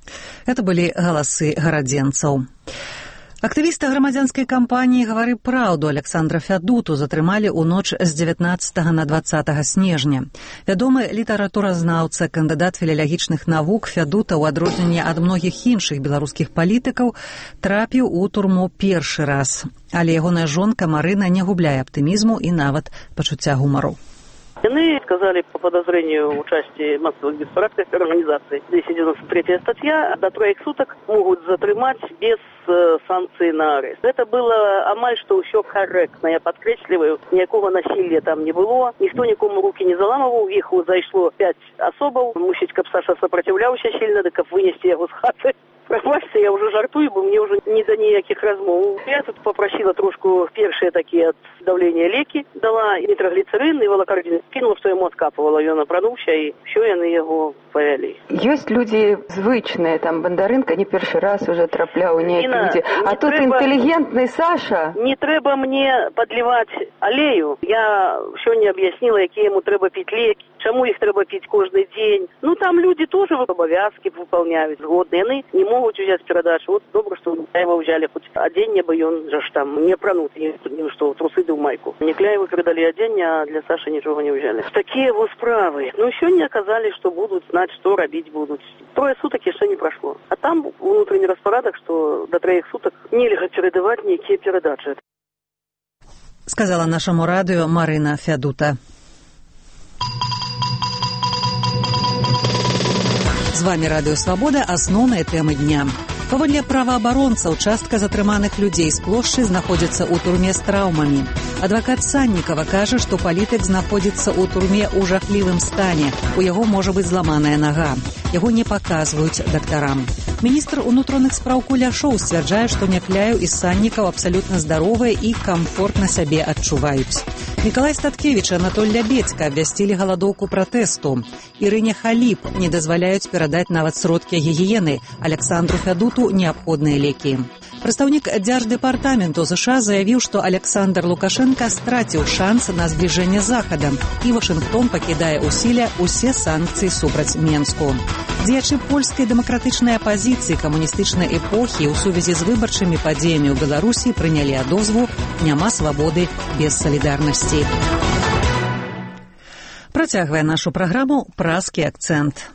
Это были галасы гарадзенцаў. Актывіста грамадзянскай кампаніі «Гавары праўду» Александра Фядуту затрымалі ў ноч з дзевятнаццатага на дваццатага снежня. Вядомы літаратуразнаўца, кандыдат філалагічных навук Фядута, у адрозненне ад многіх іншых беларускіх палітыкаў, трапіў у турму першы раз. Але ягоная жонка Марына не губляе аптымізму і нават пачуцця гумару. Яны сказали по подозрению участия в массовых беспорядках организации. двести девяносто третья статья. До троих суток могут затрымать без э, санкций на арест. Это было амаль что все корректно. Я подкречливаю. Никакого насилия там не было. Никто никому руки не заламывал. Их зайшло пять особов. Мусить, каб Саша сопротивлялся сильно, да каб вынести его с хаты. Прохвасться я уже жартую, бо мне уже не до ніяких розмов. Я тут попросила трошку першие такие от давления леки, дала и нитроглицерин, и волокардин кинула, что ему откапывала, и он опранувся, и все, яны его повели. Есть люди звычные, там, Бондаренко не первый раз уже траплял у ней люди. А тут трэба, интеллигентный Саша. Не треба мне подливать аллею. Я все не объяснила, какие ему треба пить леки, чему их треба пить каждый день. Ну, там люди тоже обовязки выполняют, згодные. Они не могут взять передачу. Вот добро, что его взяли, хоть одень бы, и он же там не пранут, не, не что, трусы да в майку. Никляеву передали одень, а для Саши ничего не взяли. Такие вот справы. Но еще не оказали, что будут знать, что робить будут. Трое суток еще не прошло. А там внутренний распорядок, что до троих суток нельзя передавать никакие передачи. Сказала нашему радио Марина Фядута. З вами Радыё Свабода, асноўныя тэмы дня. Паводле праваабаронцаў, частка затрыманых людзей з плошчы знаходзіцца ў турме з траўмамі. Адвакат Саннікава кажа, што палітык знаходзіцца ў турме ў жахлівым стане. У яго можа быць зламаная нага. Яго не паказваюць дактарам. Міністр унутроных спраў Куляшоў сцвярджае, што Някляеў і Саннікаў абсалютна здаровыя і камфортна сябе адчуваюць. Мікалай Статкевіч і Анатоль Лябедзька абвясцілі галадоўку пратэсту. Ірыне Халіп не дазваляюць перадаць нават сродкі гігіены. Александру Фядуту неабходныя лекі. Прадстаўнік дзярждэпартаменту США заявіў, што Александр Лукашенко страціў шанс на збліжэнне з Захадам, і Вашынгтон пакідае ў сіле ўсе санкцыі супраць Менску. Дзеячы польскай дэмакратычнай апазіцыі камуністычнай эпохі ў сувязі з выбарчымі падзеямі ў Беларусі прынялі адозву «Няма свабоды без салідарнасці». Працягвае нашу праграму «Празкі акцэнт».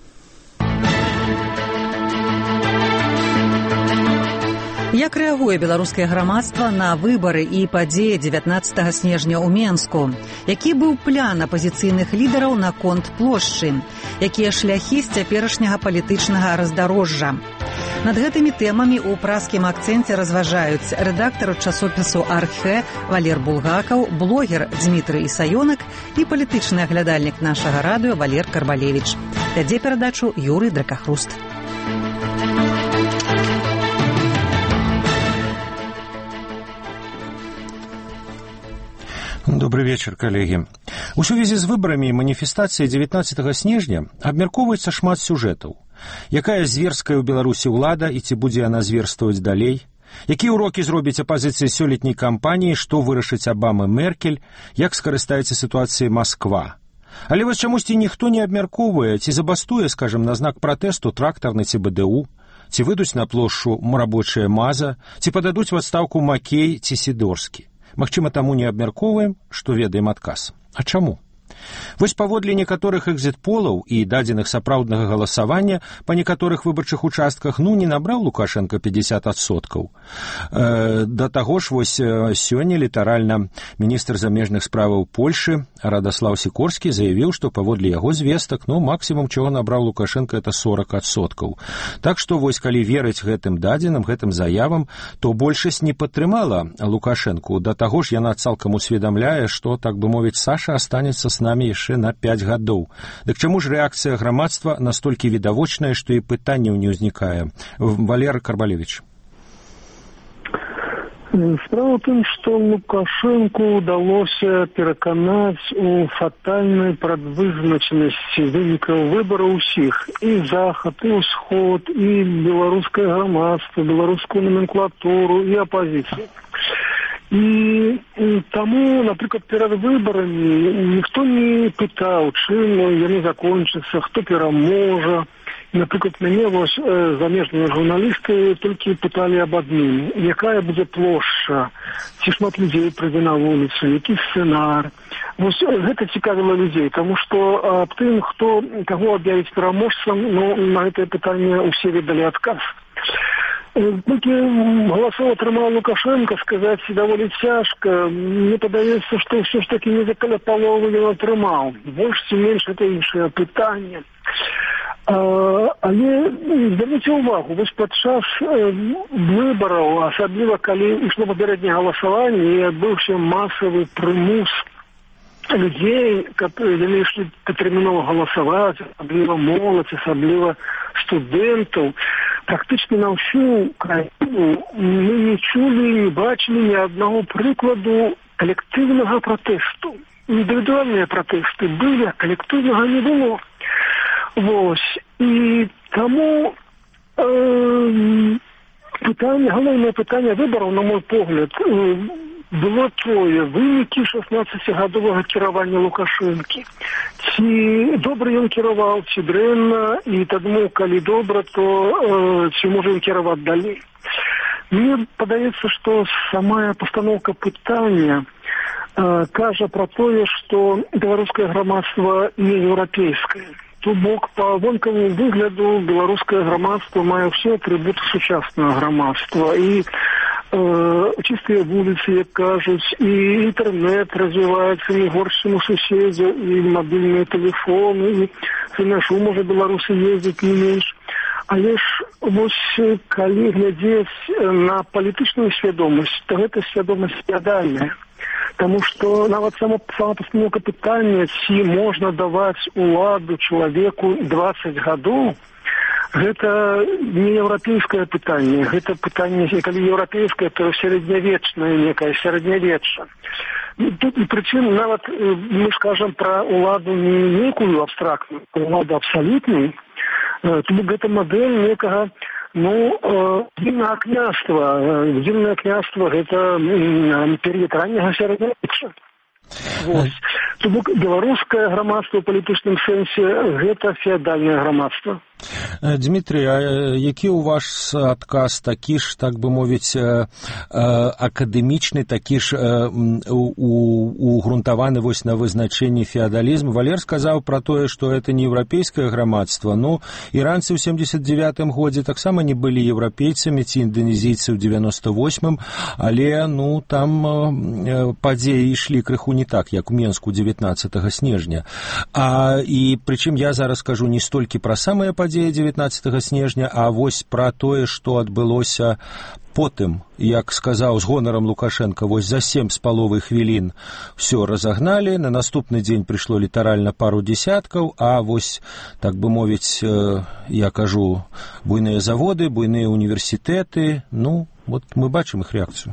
Як рэагуе беларускае грамадства на выбары і падзеі дзевятнаццатага снежня ў Менску? Які быў план апазіцыйных лідараў наконт плошчы? Якія шляхі з цяперашняга палітычнага раздарожжа? Над гэтымі тэмамі ў празкім акцэнце разважаюць рэдактар часопісу «Архэ» Валер Булгакаў, блогер Дмітрый Ісаёнак і палітычны аглядальнік нашага радыё Валер Карбалевіч. Вядзе перадачу Юрый Дракахруст. Добрый вечер, коллеги. У сувязі з выбарамі і маніфестацыяй дзевятнаццатага снежня абмяркоўваецца шмат сюжэтаў. Якая зверская ў Беларусі ўлада і ці будзе яна зверстваваць далей? Якія ўрокі зробіць апазіцыя сёлетняй кампаніі, што вырашыць Абама Меркель, як скарыстаецца сітуацыяй Масква? Але вось чамусьці ніхто не абмяркоўвае, ці забастуе, скажам, на знак пратэсту трактарны ці бэ дэ у, ці выйдуць на плошчу рабочая Маза, ці пададуць у адстаўку Макей ці Сідорскі. Магчыма, таму не абмяркоўваем, што ведаем адказ. А чаму? Вось паводле некаторых экзіт-полаў і дадзеных сапраўднага галасавання па некаторых выбарчых участках, ну, не набраў Лукашенко пятьдесят адсоткаў. Э, да таго ж, вось сёння літаральна міністр замежных справаў Польшы Радаслаў Сікорскі заявіў, што паводле яго звестак, ну, максімум, чаго набраў Лукашенко, это сорок адсоткаў. Так што, вось, калі верыць гэтым дадзеным, гэтым заявам, то большасць не падтрымала Лукашенку. Да таго ж яна цалкам усведамляе, што, так бы мовіць, Саша астанецца с нами яшчэ на пять гадоў. Дык чаму ж рэакцыя грамадства настолькі відавочная, што і пытанняў не ўзнікае? Валер Карбалевич. Справа в тым, што Лукашенку ўдалося пераканаць у фатальнай прадвызначанасці вынікаў выбараў усіх. І Захад, і Ўсход, і беларускае грамадства, беларускую номенклатуру, і апазіцыю. І таму, напрыклад, перад выбарамі ніхто не пытаў, чым яны закончацца, хто пераможа. Напрыклад, мяне вось замежныя журналісты толькі пыталі аб адным, якая будзе плошча, ці шмат людзей прыйдзе на вуліцу, які сцэнар. Вось гэта цікавіла людзей, таму што аб тым, хто каго аб'явіць пераможцам, ну, на гэтае пытанне ўсе ведалі адказ. Толькі галасоў атрымаў Лукашенко, сказаць даволі цяжка. Мне падаецца, што ўсё ж такі не за каля паловы ён атрымаў. Больш ці менш гэта іншае пытанне. А, але зверніце ўвагу, вось падчас выбараў, асабліва калі ішло папярэдняе галасаванне і адбыўся масавы прымус людей, которые шли потерминово голосовать, особливо молодь, особливо студентов, практически на всю країну ми не чули, не бачили ні одного прикладу колективного протесту. Індивідуальні протести були, а колективного не було. Ось. І тому е, питання, головне питання виборів, на мой погляд, е, было троє. Виніки шістнадцятигадового кіравання Лукашенки. Ці добре він кіравав, ці дрэнна, і тому, коли добре, то е, ці може він кіравати далі. Мені подається, що сама постановка питання е, каже про те, що білоруське громадство не європейське. То бок по вонкавому выгляду беларускае грамадства мае ўсе атрыбуты сучаснага грамадства. І э, чыстыя вуліцы, як кажуць, і інтэрнэт развіваецца не горш, чым у суседзяў, і мабільныя тэлефоны, і на шум можа беларусы ездзіць не менш. Але ж вось калі глядзець на палітычную свядомасць, то гэта свядомасць феадальная. Потому что нават сама, сама постановка питання, ці можна даваць уладу человеку двадцать гадоў, гэта не еўрапейскае пытанне, гэта пытанне, калі еўрапейскае, то сярэднявечнае некае, сярэднявечча. Тут, прычым, нават мы скажам пра уладу не некую абстрактную, а уладу абсалютную, то гэта мадэль некага, ну, дзільнага княства. Дзільнае княства – гэта перыяд ранняга сярэднявечча. Вось. То бок беларускае грамадства ў палітычным сэнсе – гэта феадальнае грамадства. Дмітрий, а які у вас адказ такі ж, так бы мовіць, акадэмічны, такі ж угрунтаваны вось на вызначэнні феадалізму? Валер сказаў пра тое, што гэта не еўрапейскае грамадства. Ну, іранцы ў семдзесят девятым годзе таксама не былі еўрапейцамі, ці інданезійцы ў девяносто восьмым, але, ну, там падзеі ішлі крыху не так, як у Менску дзевятнаццатага снежня. А, і прычым я зараз кажу не столькі пра самыя падзеі дзевятнаццатага снежня, а вось пра тое, што адбылося потым, як сказаў з гонарам Лукашенко, вось за сем з паловай хвілін все разагналі, на наступны дзень прыйшло літаральна пару десяткаў, а вось, так бы мовіць, я кажу, буйныя заводы, буйныя універсітэты, ну, вот мы бачым іх реакцию.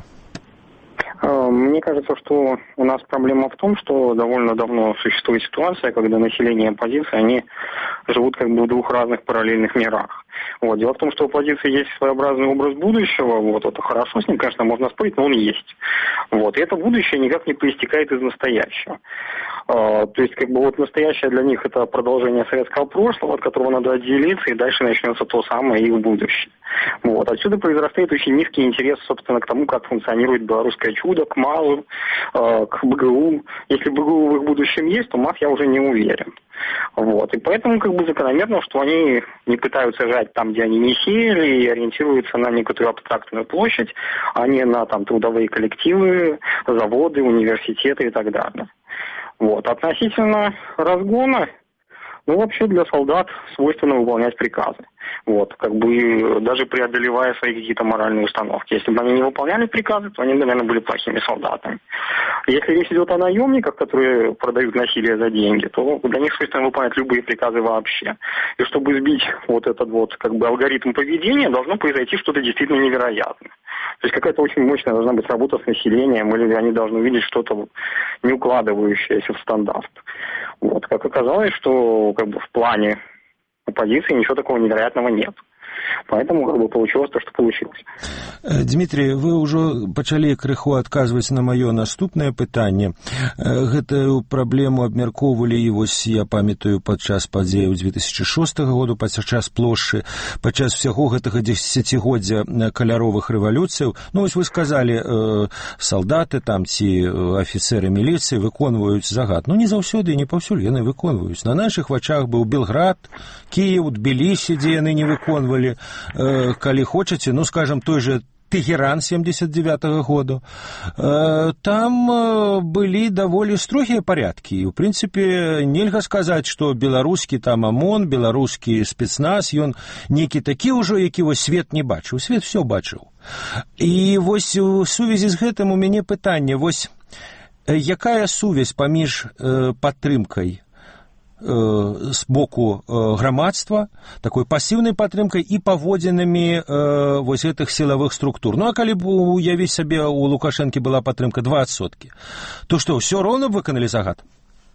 Мне кажется, что у нас проблема в том, что довольно давно существует ситуация, когда население и оппозиция, они живут как бы в двух разных параллельных мирах. Вот. Дело в том, что у оппозиции есть своеобразный образ будущего, вот, это хорошо, с ним, конечно, можно спорить, но он есть. Вот. И это будущее никак не проистекает из настоящего. А, то есть, как бы, вот настоящее для них это продолжение советского прошлого, от которого надо отделиться, и дальше начнется то самое их будущее. Вот. Отсюда произрастает очень низкий интерес, собственно, к тому, как функционирует белорусское чудо, к МАЗу, э, к БГУ. Если БГУ в их будущем есть, то МАЗ я уже не уверен. Вот. И поэтому как бы закономерно, что они не пытаются жать там, где они не сеяли, и ориентируются на некоторую абстрактную площадь, а не на там трудовые коллективы, заводы, университеты и так далее. Вот. Относительно разгона, ну, вообще для солдат свойственно выполнять приказы. Вот, как бы даже преодолевая свои какие-то моральные установки. Если бы они не выполняли приказы, то они, наверное, были плохими солдатами. Если речь идет о наемниках, которые продают насилие за деньги, то для них свойственно выполнять любые приказы вообще. И чтобы сбить вот этот вот как бы алгоритм поведения, должно произойти что-то действительно невероятное. То есть какая-то очень мощная должна быть работа с населением, или они должны видеть что-то не укладывающееся в стандарт. Вот, как оказалось, что как бы в плане оппозиции ничего такого невероятного нет. Поэтому как бы получилось то, что получилось. Дмитрий, вы ўжо пачалі крыху адказваць на маё наступнае пытанне. Гэтую праблему абмяркоўвалі, і вось я памятаю падчас падзеяў две тысячи шостага году, падчас плошчы, падчас усяго гэтага дзесяцігоддзя каляровых рэвалюцыяў. Ну, вось вы сказалі, э, салдаты там ці афіцеры міліцыі выконваюць загад. Ну, не заўсёды і не паўсюль яны выконваюць. На нашых вачах быў Белград, Кіеў, Тбілісі, дзе яны не выконвалі калі, э, калі хочаце, ну, скажем, той же Тегеран семьдесят девятого года, там были довольно строгие порядки. И, в принципе, нельзя сказать, что белорусский там ОМОН, белорусский спецназ, он некий такі уже, якого свет не бачыў. Свет все бачыў. И вось у сувязі з гэтым у мяне пытанне, вось якая сувязь паміж падтрымкай з боку грамадства, такой пассіўнай падтрымкай і паводзінамі вось гэтых сілавых структур. Ну, а калі б уявіць сабе у Лукашэнкі была падтрымка два адсоткі, то что, все ровно б выканалі загад?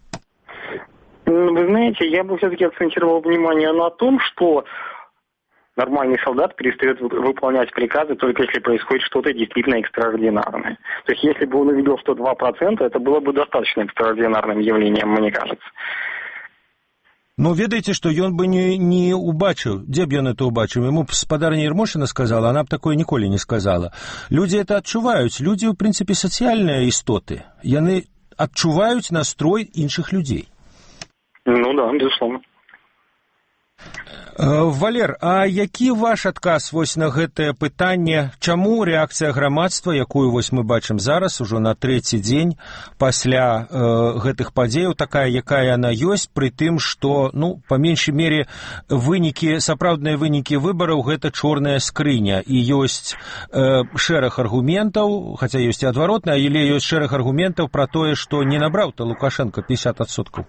Вы знаете, я бы все-таки акцентировал внимание на том, что нормальный солдат перестает выполнять приказы только если происходит что-то действительно экстраординарное. То есть если бы он увидел сто два процента, это было бы достаточно экстраординарным явлением, мне кажется. Ну, ведаеце, што ён бы не, не убачыў. Дзе б ён это убачыў? Яму б спадарня Ермошына сказала, она б такое ніколі не сказала. Людзі это адчуваюць. Людзі, ў прынцыпе, сацыяльныя істоты. Яны адчуваюць настрой іншых людзей. Ну да, безусловно. Валер, а які ваш адказ вось на гэтае пытанне, чаму рэакцыя грамадства, якую вось мы бачым зараз, ужо на трэці дзень пасля э, гэтых падзеяў, такая, якая яна ёсць, пры тым, што, ну, па меншай мере, вынікі, сапраўдныя вынікі выбараў — гэта чорная скрыня, і ёсць э, шэраг аргументаў, хаця ёсць і адваротна, але ёсць шэраг аргументаў пра тое, што не набраў-то Лукашенко пятьдесят адсоткаў.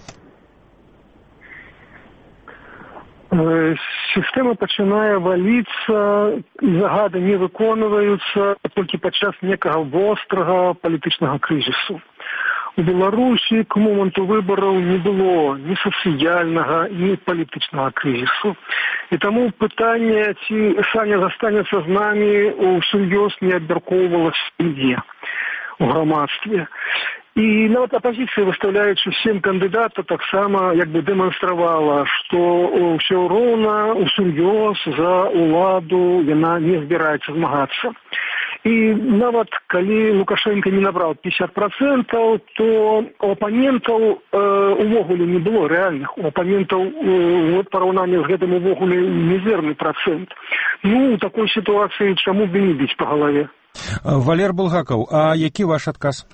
Сістэма пачынае валіцца, загады не выконваюцца толькі падчас некага вострага палітычнага крызісу. У Беларусі к моманту выбараў не было ні сацыяльнага, ні палітычнага крызісу. І таму пытанне, ці Саня застанецца з намі, усур'ёз не абмяркоўвалася нідзе у грамадстве. І нават апазіцыя, выстаўляючы сем кандыдатаў, таксама як бы дэманстравала, што ўсё роўна, усур'ёз за ўладу яна не збіраецца змагацца. І нават калі Лукашенко не набраў пятьдесят процентов, то у апанентаў э, увогуле не было рэальных. У апанентаў э, вот параўнанне з гэтым увогуле мізэрны процент. Ну, у такой сітуацыі чаму б не біць па галаве? Валер Булгаков, а які ваш адказ?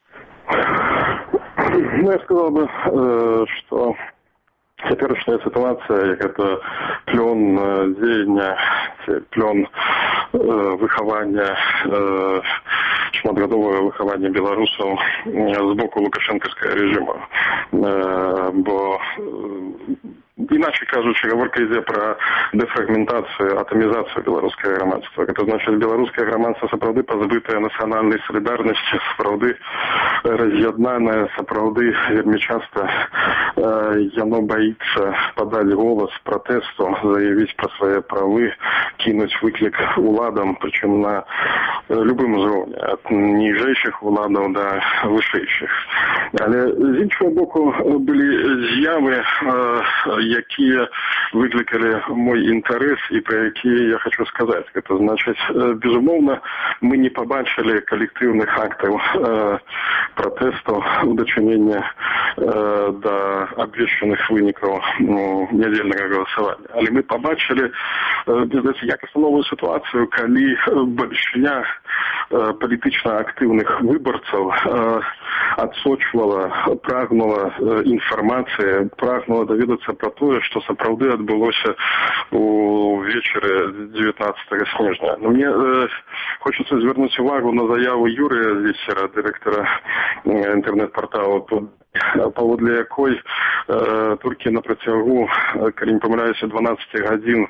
Ну, я сказал бы, э, что цяперашняя ситуация, это плен э, дзеяння, плен э, выхавання, э, шматгадовае выхаванне беларусаў э, з боку лукашэнкаўскага режима. Э, бо э, Иначе кажучи, гаворка ідзе пра дэфрагментацыю, атамізацыю беларускага грамадства. Гэта значыць, беларускае грамадства сапраўды пазбытае нацыянальнай салідарнасці, сапраўды раз'яднанае, сапраўды вельмі часта э, яно баіцца падаць голас пратэсту, заявіць пра свае правы, кінуць выклік уладам, прычым на э, любым узроўні, ад ніжэйшых уладаў да вышэйшых. Але з іншага боку былі з'явы, э, якія выклікалі мой інтарэс і пра якія я хочу сказаць. Гэта значыць, безумоўна, мы не пабачылі калектыўных актаў э, пратэстаў у дачынення э, да абвешчаных вынікаў ну, нядзельнага галасавання. Але мы пабачылі э, якасна новую сітуацыю, калі бальшыня э, палітычна актыўных выбарцаў э, адсочвала, прагнула э, інфармацыі, прагнула даведацца пра тое, што сапраўды адбылося у вечары девятнадцатого снежня. Но мне э, хочется звярнуць увагу на заяву Юрыя Весера, дырэктара э, інтэрнэт-парталу, паводле якой э, Туркі на працягу, калі не памыляюся, дванадцати гадзін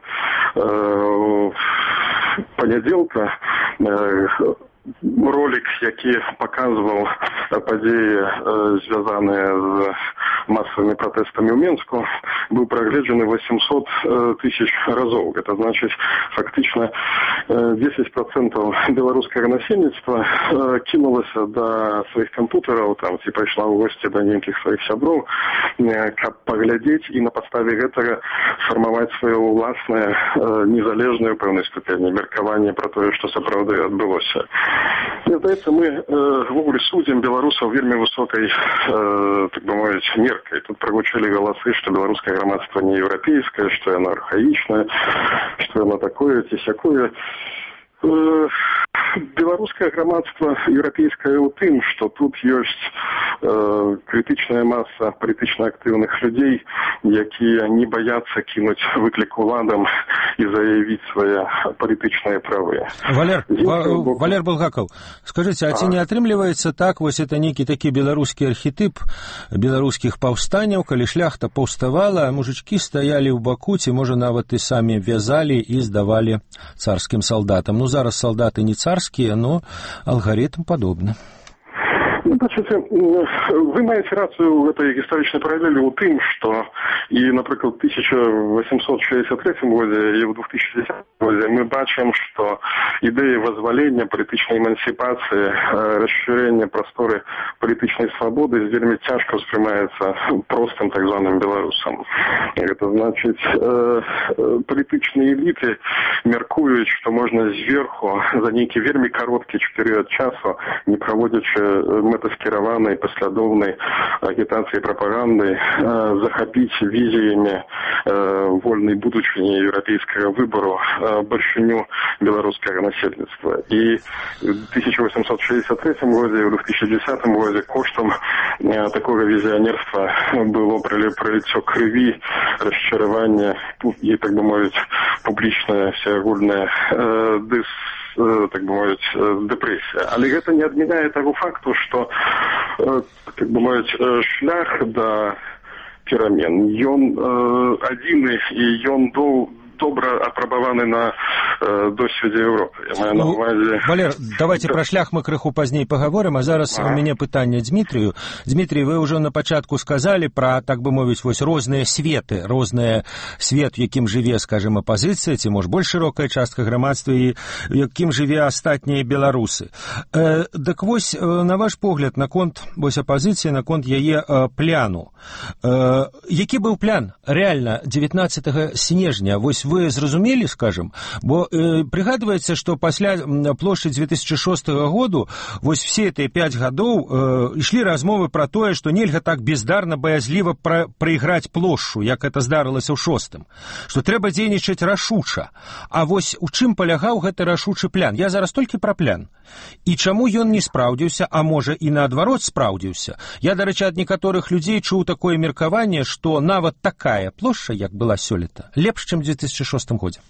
э, панядзелка э, ролик, які паказваў падзеі, э, звязаныя з масавымі пратэстамі ў Менску, быў прагледжаны восемьсот тысяч разоў. Это значит, фактично десять процентов белорусского насельніцтва э, кинулося до своих компьютеров, там, ці пайшла ў госці до нейкіх своих сяброў, э, каб паглядзець і на падставе гэтага фармаваць сваё ўласнае э, незалежнае ў пэўнай ступені меркаванне пра тое, што сапраўды адбылося. Мне здаецца, мы э, ввогуле судзім беларусаў вельмі высокай, э, так бы мовіць, меркай. Тут прагучылі галасы, што беларускае грамадства не еўрапейскае, што яно архаічнае, што яно такое ці сякое. Беларускае грамадства еўрапейскае ў тым, што тут ёсць э, крытычная маса палітычна актыўных людзей, якія не баяцца кінуць выклік уладам і заявіць свае палітычныя правы. Валер, Ва- Валер Булгаков, скажите, а, а ці не атрымліваецца так, вось это нейкі такі беларускі архетып беларускіх паўстанняў, калі шляхта паўставала, а мужичкі стаялі ў баку, ці можа нават і самі вязалі і здавалі царскім салдатам. Ну, зараз солдаты не царские, но алгоритм подобный. Ну, бачыце, вы маеце рацыю в этой гістарычнай паралелі ў тым, што і, напрыклад, у тысяча восемьсот шестьдесят третьем годзе і ў две тысячи десятом годзе мы бачым, што ідэі вызвалення, палітычнай эмансіпацыі, расшырення прасторы палітычнай свабоды вельмі цяжка ўспрымаецца простым так званым беларусам. Гэта значыць, палітычныя эліты мяркуюць, што можна зверху за нейкі вельмі кароткі перыяд часу, не праводзячы мэтаскіраванай, паслядоўнай агітацыі прапаганды, захапіць візіямі вольнай будучыні еўрапейскага выбару бальшыню беларускага насельніцтва. І ў тысяча восемьсот шестьдесят третьем годзе і ў две тысячи десятом годзе коштам такога візіянерства было проліццё крыві, расчаравання і, так бы мовіць, публічная всеагульная дыс так бы мовіць, дэпрэсія. Але гэта не адмяняе таго факту, што, так бы мовіць, шлях да перамен, ён адзіны і ён доў добра апрабаваны на э, досведзе Европы. Я маю на увазе... Валер, давайте про шлях мы крыху пазней поговорим, а зараз а. у меня пытанне Дмитрию. Дмитрий, вы уже на пачатку сказали про, так бы мовіць, вось розныя светы, розныя свет, якім жыве, скажем, апозіцыя, ці, может, больш шырокая частка грамадства, і якім жыве астатнія беларусы. Э, дык вось, на ваш погляд, наконт вось апозіцыі, наконт яе э, пляну. Э, які быў плян, реально, девятнадцатого снежня? Вось вы зразумелі, скажем, бо э, прыгадваецца, што пасля плошчы две тысячи шостого году вось все эти пять гадоў э, ішлі размовы пра тое, што нельга так бездарна, баязліва пра, прайграць плошчу, як это здарылася ў шостым, што трэба дзейнічаць рашуча. А вось у чым палягаў гэты рашучы плян? Я зараз толькі пра плян. І чаму ён не спраўдзіўся, а можа і наадварот спраўдзіўся? Я, дарэчы, ад некаторых людзей чуў такое меркаванне, што нават такая плошча, як была сёлета, лепш, чым две тысячи шестом году.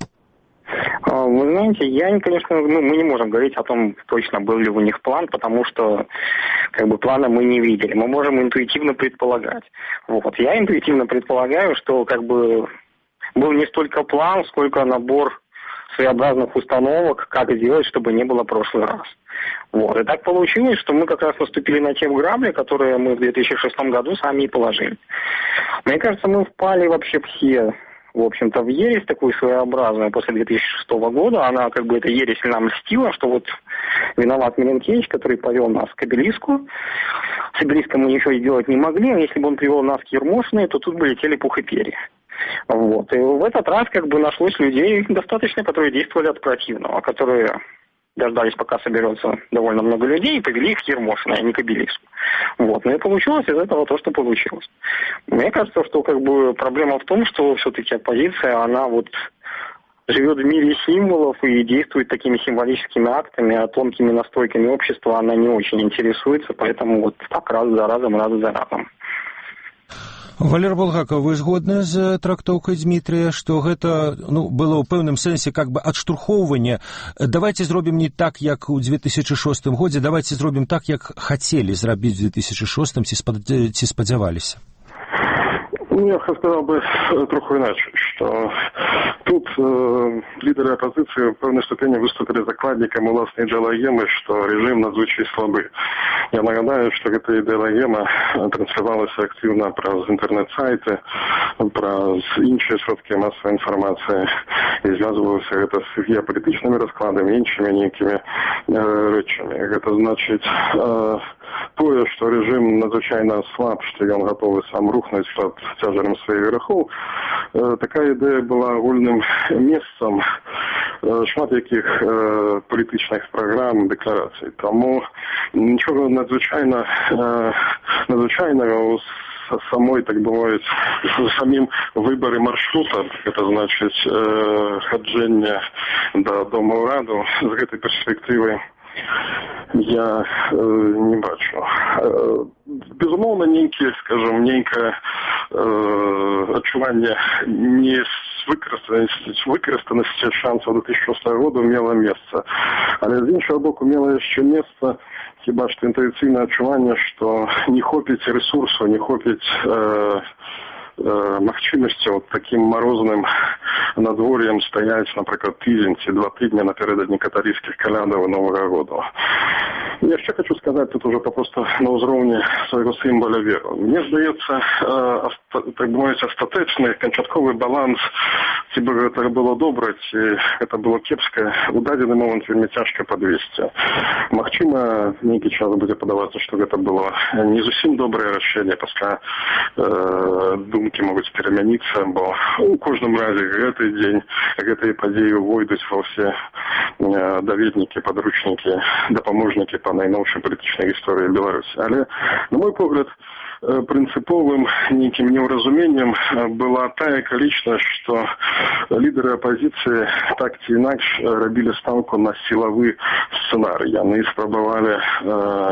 Вы знаете, я, конечно, ну, мы не можем говорить о том, точно был ли у них план, потому что как бы плана мы не видели. Мы можем интуитивно предполагать. Вот. Я интуитивно предполагаю, что как бы был не столько план, сколько набор своеобразных установок, как сделать, чтобы не было в прошлый раз. Вот. И так получилось, что мы как раз наступили на те грабли, которые мы в две тысячи шестом году сами и положили. Мне кажется, мы впали вообще все, в общем-то, в ересь такую своеобразную после две тысячи шестого года. Она, как бы, эта ересь нам льстила, что вот виноват Миленкевич, который повел нас к обелиску. С обелиском мы ничего сделать не могли, а если бы он привел нас к Ермошиной, то тут бы летели пух и перья. Вот. И в этот раз, как бы, нашлось людей достаточно, которые действовали от противного, которые дождались, пока соберется довольно много людей, и повели их к Ермошиной, а не к обелиску. Вот. Ну и получилось из этого то, что получилось. Мне кажется, что как бы проблема в том, что все-таки оппозиция, она вот живет в мире символов и действует такими символическими актами, а тонкими настройками общества она не очень интересуется, поэтому вот так раз за разом, раз за разом. Валер Булгаков, вы згодны з трактоўкай Дмітрия, што гэта, ну, было ў пэўным сэнсе как бы адштурхоўванне. Давайте зробім не так, як у две тысячи шостым годзе, давайте зробім так, як хацелі зрабіць у две тысячи шостым, ці спадзяваліся. Я сказал бы троху иначе, что тут э, лидеры оппозиции в певной степени выступили закладником власной идеологемы, что режим надзвычай слабый. Я нагадаю, что эта идеологема транслировалась активно про интернет-сайты, про іншие сродки массовой информации, и связывалось это с геополитичными раскладами, іншими некими э, речами. Это значит э, тое, что режим надзвычайно слаб, что он готов сам рухнуть под цяжарам своих грехов. Э, такая идея была агульным месцам э, шмат яких э, політичних програм, декларацій. Тому нічого надзвичайно, э, надзвичайного самой, так бывает, самим выборы маршрута, это значит э, ходжение до Дома Ураду, с этой перспективой я э, не бачу. Э, безумовно, нейкие, скажем, нейкое э, отчувание не використаності шансів до дві тисячі шостого року мало місце. Але з іншого боку, мало ще місце хіба що інтуїційне відчування, що не хопить ресурсу, не хопить е, магчимості от таким морозним надвор'ям стоять, наприклад, тиждень чи два тижні напередодні католицьких колядов і Нового року. Я ще хочу сказати тут уже просто на уровні свого символа віру. Мені здається, так би мовити, остаточний, кончатковий баланс, ці би це було добре, чи це було кепське, у дадений момент вельми тяжко підвести. Махчима, некий час буде подаватися, що це було не зовсім добре рішення, після думки можуть перемінитися, бо у кожному разі цей день, цієї події войдуть во всі довідники, подручники, допоможники по найновшій політичній історії Білорусі. Але, на мой погляд, принциповым неким неуразумением была та околичность, что лидеры оппозиции так или иначе робили ставку на силовый сценарий. Они спробовали, э,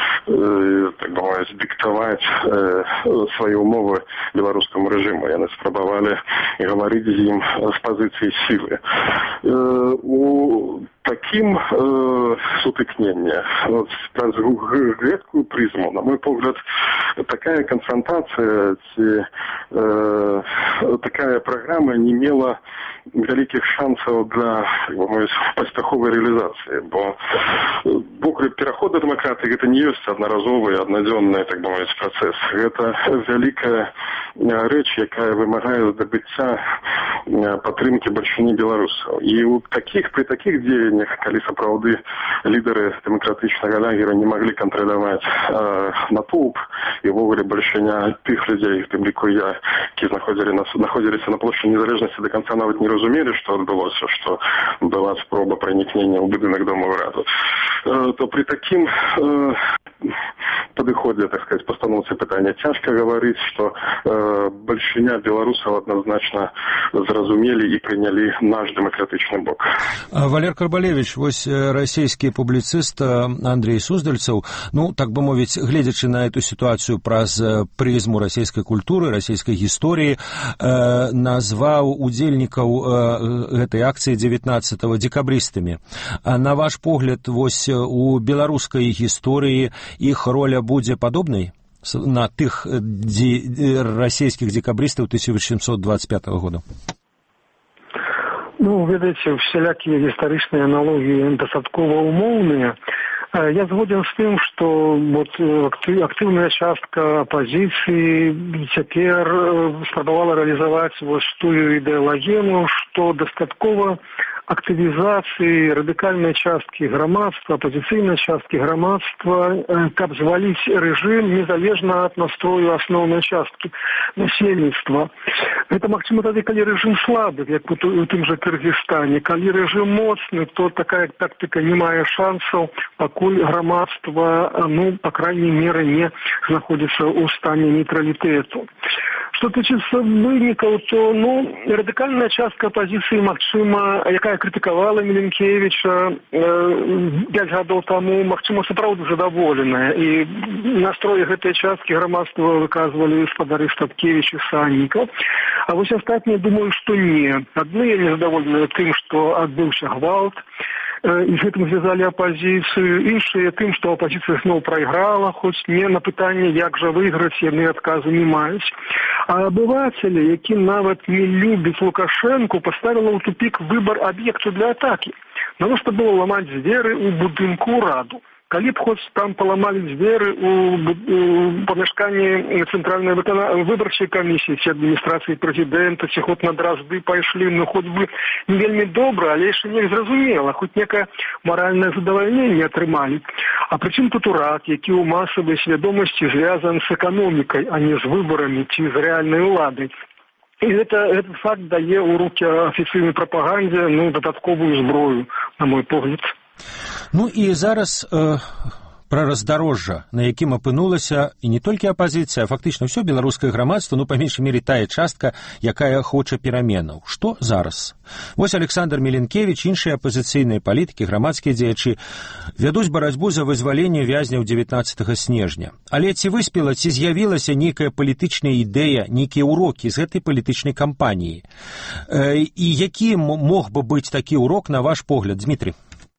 э, так бывает, диктовать э, свои умовы белорусскому режиму. Они спробовали говорить им с позиции силы. Э, у таким э, сутыкнением, вот, через редкую призму, на мой погляд, такая конфронтация, ці, э, такая программа не имела великих шансов для поспеховой реализации, бо переход до демократии это не есть одноразовый, одноденный, так бы мовить, процесс. Это великая речь, яка вимагає здобуття підтримки більшини білорусів. І у таких, при таких діяннях, коли справді лідери демократичного лагеря не могли контролювати э, натовп, і вовремя більшина тих людей, в тим ліку я, які знаходилися на площі Незалежності, до кінця навіть не розуміли, що відбулося, що була спроба проникнення у будинок Дому Раду. Э, то при таким э, подходе, так сказать, постановці питання тяжко говорити, що э, більшина білорусів однозначно зрозуміли і прийняли наш демократичний бок. Валер Карбалевич, вось расійскі публіцыст Андрей Суздальцаў, ну, так бы мовіць, гледзячы на эту сітуацыю праз прызму расійскай культуры, расійскай гісторыі, э, назваў удзельнікаў э, гэтай акцыі дзевятнаццатого дзекабрыстамі. А на ваш погляд, вось у беларускай гісторыі іх роля будзе падобнай на тых ді... расійскіх дзекабрыстаў тысяча восемьсот двадцать пятого года? Ну, ведаеце, всялякія гістарычныя аналогіі дастаткова умоўныя. Я згоден з тым, што вот, актыўная частка апазіцыі цяпер спрабавала рэалізаваць вось тую ідэалагему, што дастаткова актывізацыі радыкальнай часткі грамадства, апазіцыйнай часткі грамадства, каб зваліць рэжым незалежна ад настрою асноўнай часткі насельніцтва. Гэта магчыма тады, калі рэжым слабы, як у тым жа Кыргызстане. Калі рэжым моцны, то такая тактыка не мае шансаў, пакуль грамадства, ну, па крайней меры, не знаходзіцца ў стане нейтралітэту. Што тычыцца вынікаў, то, ну, радыкальная частка апазіцыі, магчыма, якая крытыкавала Міленкевіча пяць гадоў таму, магчыма, сапраўды задаволеная. І настроі гэтай часткі грамадства выказвалі спадары Статкевіч і Саннікаў. А вось астатнія думаю, што не. Адныя незадаволеныя тым, што адбыўся гвалт, і з гэтым звязалі апазіцыю, іншыя тым, што апазіцыя зноў прайграла, хоць не на пытанне, як жа выйграць, яны адказу не маюць. А абывацелі, які нават не любіць Лукашэнку, паставіла ў тупік выбар аб'екту для атакі. Навошта было ламаць дзверы ў будынку Раду? Калі б хоць там паламалі дзверы ў, у памяшканні цэнтральнай выбарчай камісіі ці адміністрацыі прэзідэнта, ці хоць на дразды пайшлі, ну хоць бы не вельмі добра, але яшчэ не зразумела, хоць некае маральнае задавальненне атрымалі. А прычым тут урад, які ў масавай свядомасці звязан з эканомікай, а не з выбарамі ці з рэальнай уладай. І гэта, этот факт дае ў рукі афіцыйнай прапагандзе, ну, дадатковую зброю, на мой погляд. Ну і зараз э, пра раздарожжа, на якім апынулася і не толькі апазіцыя, а фактычна ўсё беларускае грамадства, ну, па меншай мере, тая частка, якая хоча пераменаў. Што зараз? Вось Александр Міленкевіч, іншыя апазіцыйныя палітыкі, грамадскія дзеячы вядуць барацьбу за вызваленне вязняў дзевятнаццатага снежня. Але ці выспела, ці з'явілася нейкая палітычная ідэя, нейкія ўрокі з гэтай палітычнай кампаніі? Э, і які мог бы быць такі урок, на ваш погляд, Дмитрий?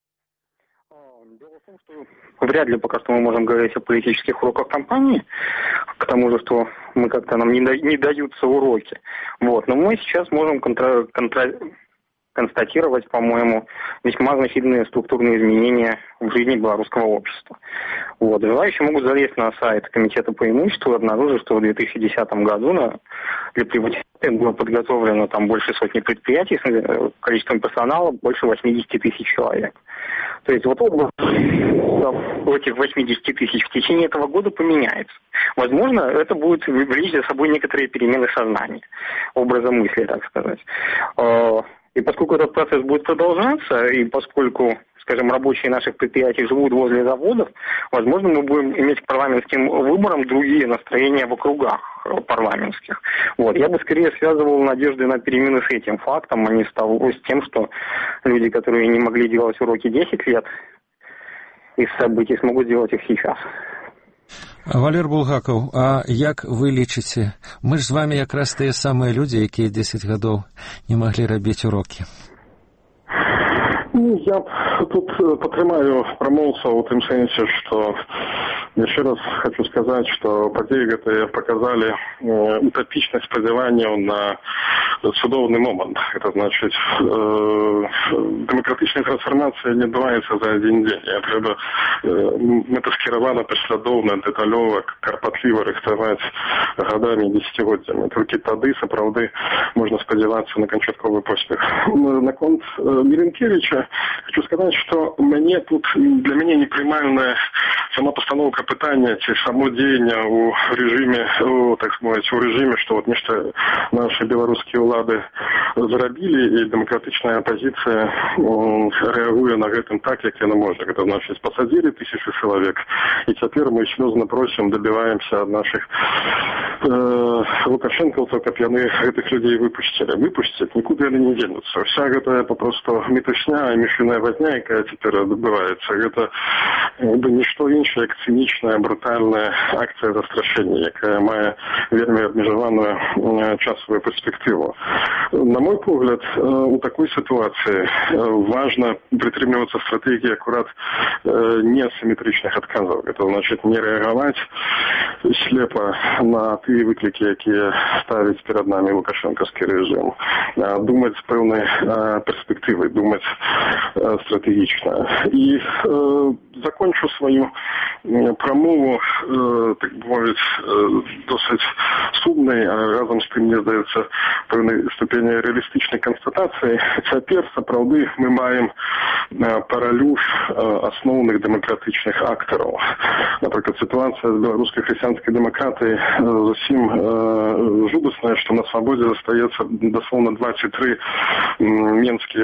Вряд ли пока что мы можем говорить о политических уроках кампании, к тому же, что мы как-то нам не, да, не даются уроки. Вот. Но мы сейчас можем контра, контра, констатировать, по-моему, весьма значительные структурные изменения в жизни белорусского общества. Вот. Желающие могут залезть на сайт Комитета по имуществу и обнаружить, что в две тысячи десятом году на, для приватизации было подготовлено там больше сотни предприятий с количеством персонала больше восьмидесяти тысяч человек. То есть вот область этих восьмидесяти тысяч в течение этого года поменяется. Возможно, это будет влечь за собой некоторые перемены сознания, образа мысли, так сказать. И поскольку этот процесс будет продолжаться, и поскольку, скажем, рабочие наших предприятий живут возле заводов, возможно, мы будем иметь к парламентским выборам другие настроения в округах парламентских. Вот. Я бы скорее связывал надежды на перемены с этим фактом, а не с, того, с тем, что люди, которые не могли делать уроки десять лет из событий, смогут делать их сейчас. Валер Булгаков, а як вы лічыце? Мы ж з вами якраз тыя самыя людзі, якія дзесяць гадоў не маглі рабіць урокі. Ну, я тут падтрымаю прамоўца ў тым сэнсе, што еще раз хочу сказать, что подеи гэтыя показали э, утопичность спадзяванняў на цудоўны момент. Это значит, э, демократичная трансформация не адбываецца за один день. Я трэба э, мэтаскіравана, паслядоўна, дэталёва, карпатліва рыхтаваць гадамі, десятигоддзямі. Толькі тады сапраўды можна спадзявацца на канчатковы поспех. Наконт э, Міленкевича хочу сказать, что мне тут для меня непрымальная сама постановка пытання ці само дзеяння у режиме, у, так сказать, у режиме, что вот нешта наши беларускія ўлады зарабілі, і демократичная оппозиция э, реагуе на гэтым так, як яна можа. Это значит, посадили тысячу человек, и теперь мы слезно просим, добиваемся от наших э, лукашенковцев, каб яны гэтых людей выпустили. Выпустить никуда они не денутся. Вся гэта попросту метушня и мишиная возня, якая теперь отбывается, это бы ничто іншае, як циничная, брутальная акция застрашения, якая мае вельмі абмежаваную часовую перспективу. На мой погляд, у такой ситуации важно притримываться стратегии аккурат неасимметричных отказов. Это значит не реагировать слепо на те выклики, якія ставить перед нами лукашенковский режим, а думать с певной перспективой, думать стратегично. И э, закончу свою промову, э, так мовить, э, досить сумной, а разом з тим, мне здається, певної ступені реалістичної констатації. Цяпер, сапраўды, ми маємо паралюш основних демократичних акторів. Наприклад, ситуація з білоруської християнської демократії зовсім жудосна, що на свободі залишається дословно двадцять три мінські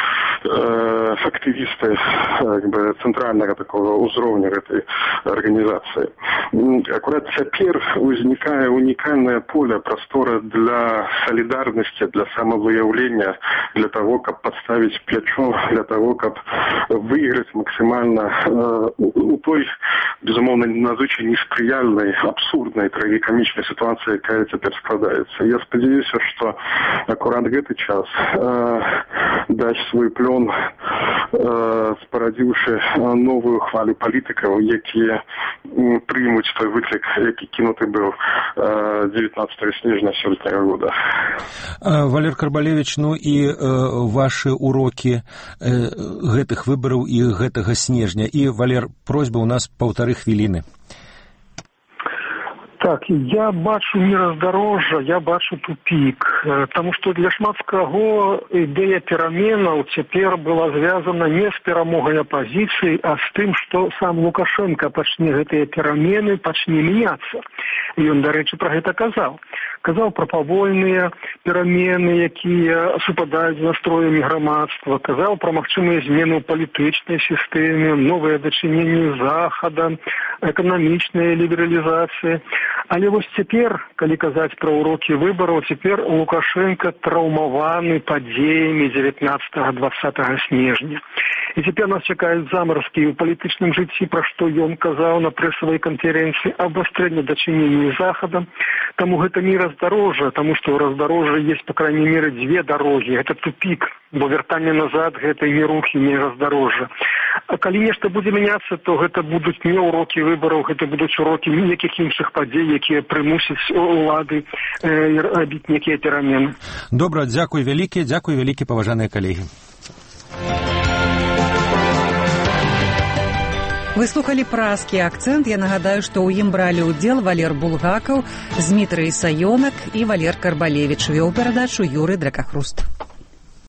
активисты как бы, центрального такого уровня этой организации. Аккурат теперь возникает уникальное поле простора для солидарности, для самовыявления, для того, как подставить плечо, для того, как выиграть максимально э, у той, безумовно, надзвичай несприяльной, абсурдной, трагикомичной ситуации, якая теперь складывается. Я сподіваюся, что аккурат этот час э, даст свой плен, э, спорадивши новую хвалю политиков, які приймуть той виклик, який кинутий був э, девятнадцатого снежня сёлетняга года. Валер Карбалевич, ну і э, ваши уроки э, гэтых выбораў і гэтага снежня. І, Валер, просьба у нас полторы хвилины. Так, я бачу не раздарожжа, я бачу тупик, потому что для шмат з каго ідэя пераменаў цяпер была звязана не з перамогай апозіцыі, а з тым, што сам Лукашенко пачне гэтыя перамены, пачне мяняцца. І ён, дарэчы, пра гэта казаў. казаў пра павольныя перамены, якія супадаюць з настроямі грамадства, казаў пра магчымыя змены ў палітычнай сістэме, новыя дачыненні з захадам, эканамічная лібералізацыя. Але вось цяпер, калі казаць пра урокі выбараў, цяпер Лукашенко траўмаваны падзеямі дзевятнаццатага-дваццатага снежня. І цяпер нас чакаюць замаразкі ў палітычным жыцці, пра што ён казаў на прэсавай канферэнцыі, абвастрэнне дачынення з захадам. Таму гэта не раздарожжа, таму што ў раздарожжа есть, по крайней мере, дзве дарогі. Гэта тупік, бо вяртанне назад гэта не рухі, не раздарожжа. А калі нешта будзе мяняцца, то гэта будуць не ўрокі выбараў, гэта будуць урокі ніякіх іншых падзей, якія прымусяць улады э, рабіць некія перамены. Добра, дзякуй вялікі, дзякуй вялікі, паважаныя калегі. Вы слухали празкі акцэнт. Я нагадаю, што ў ім бралі ўдзел Валер Булгакаў, Змітрый Саёнак і Валер Карбалевіч. Вёў перадачу Юрый Дракахруст.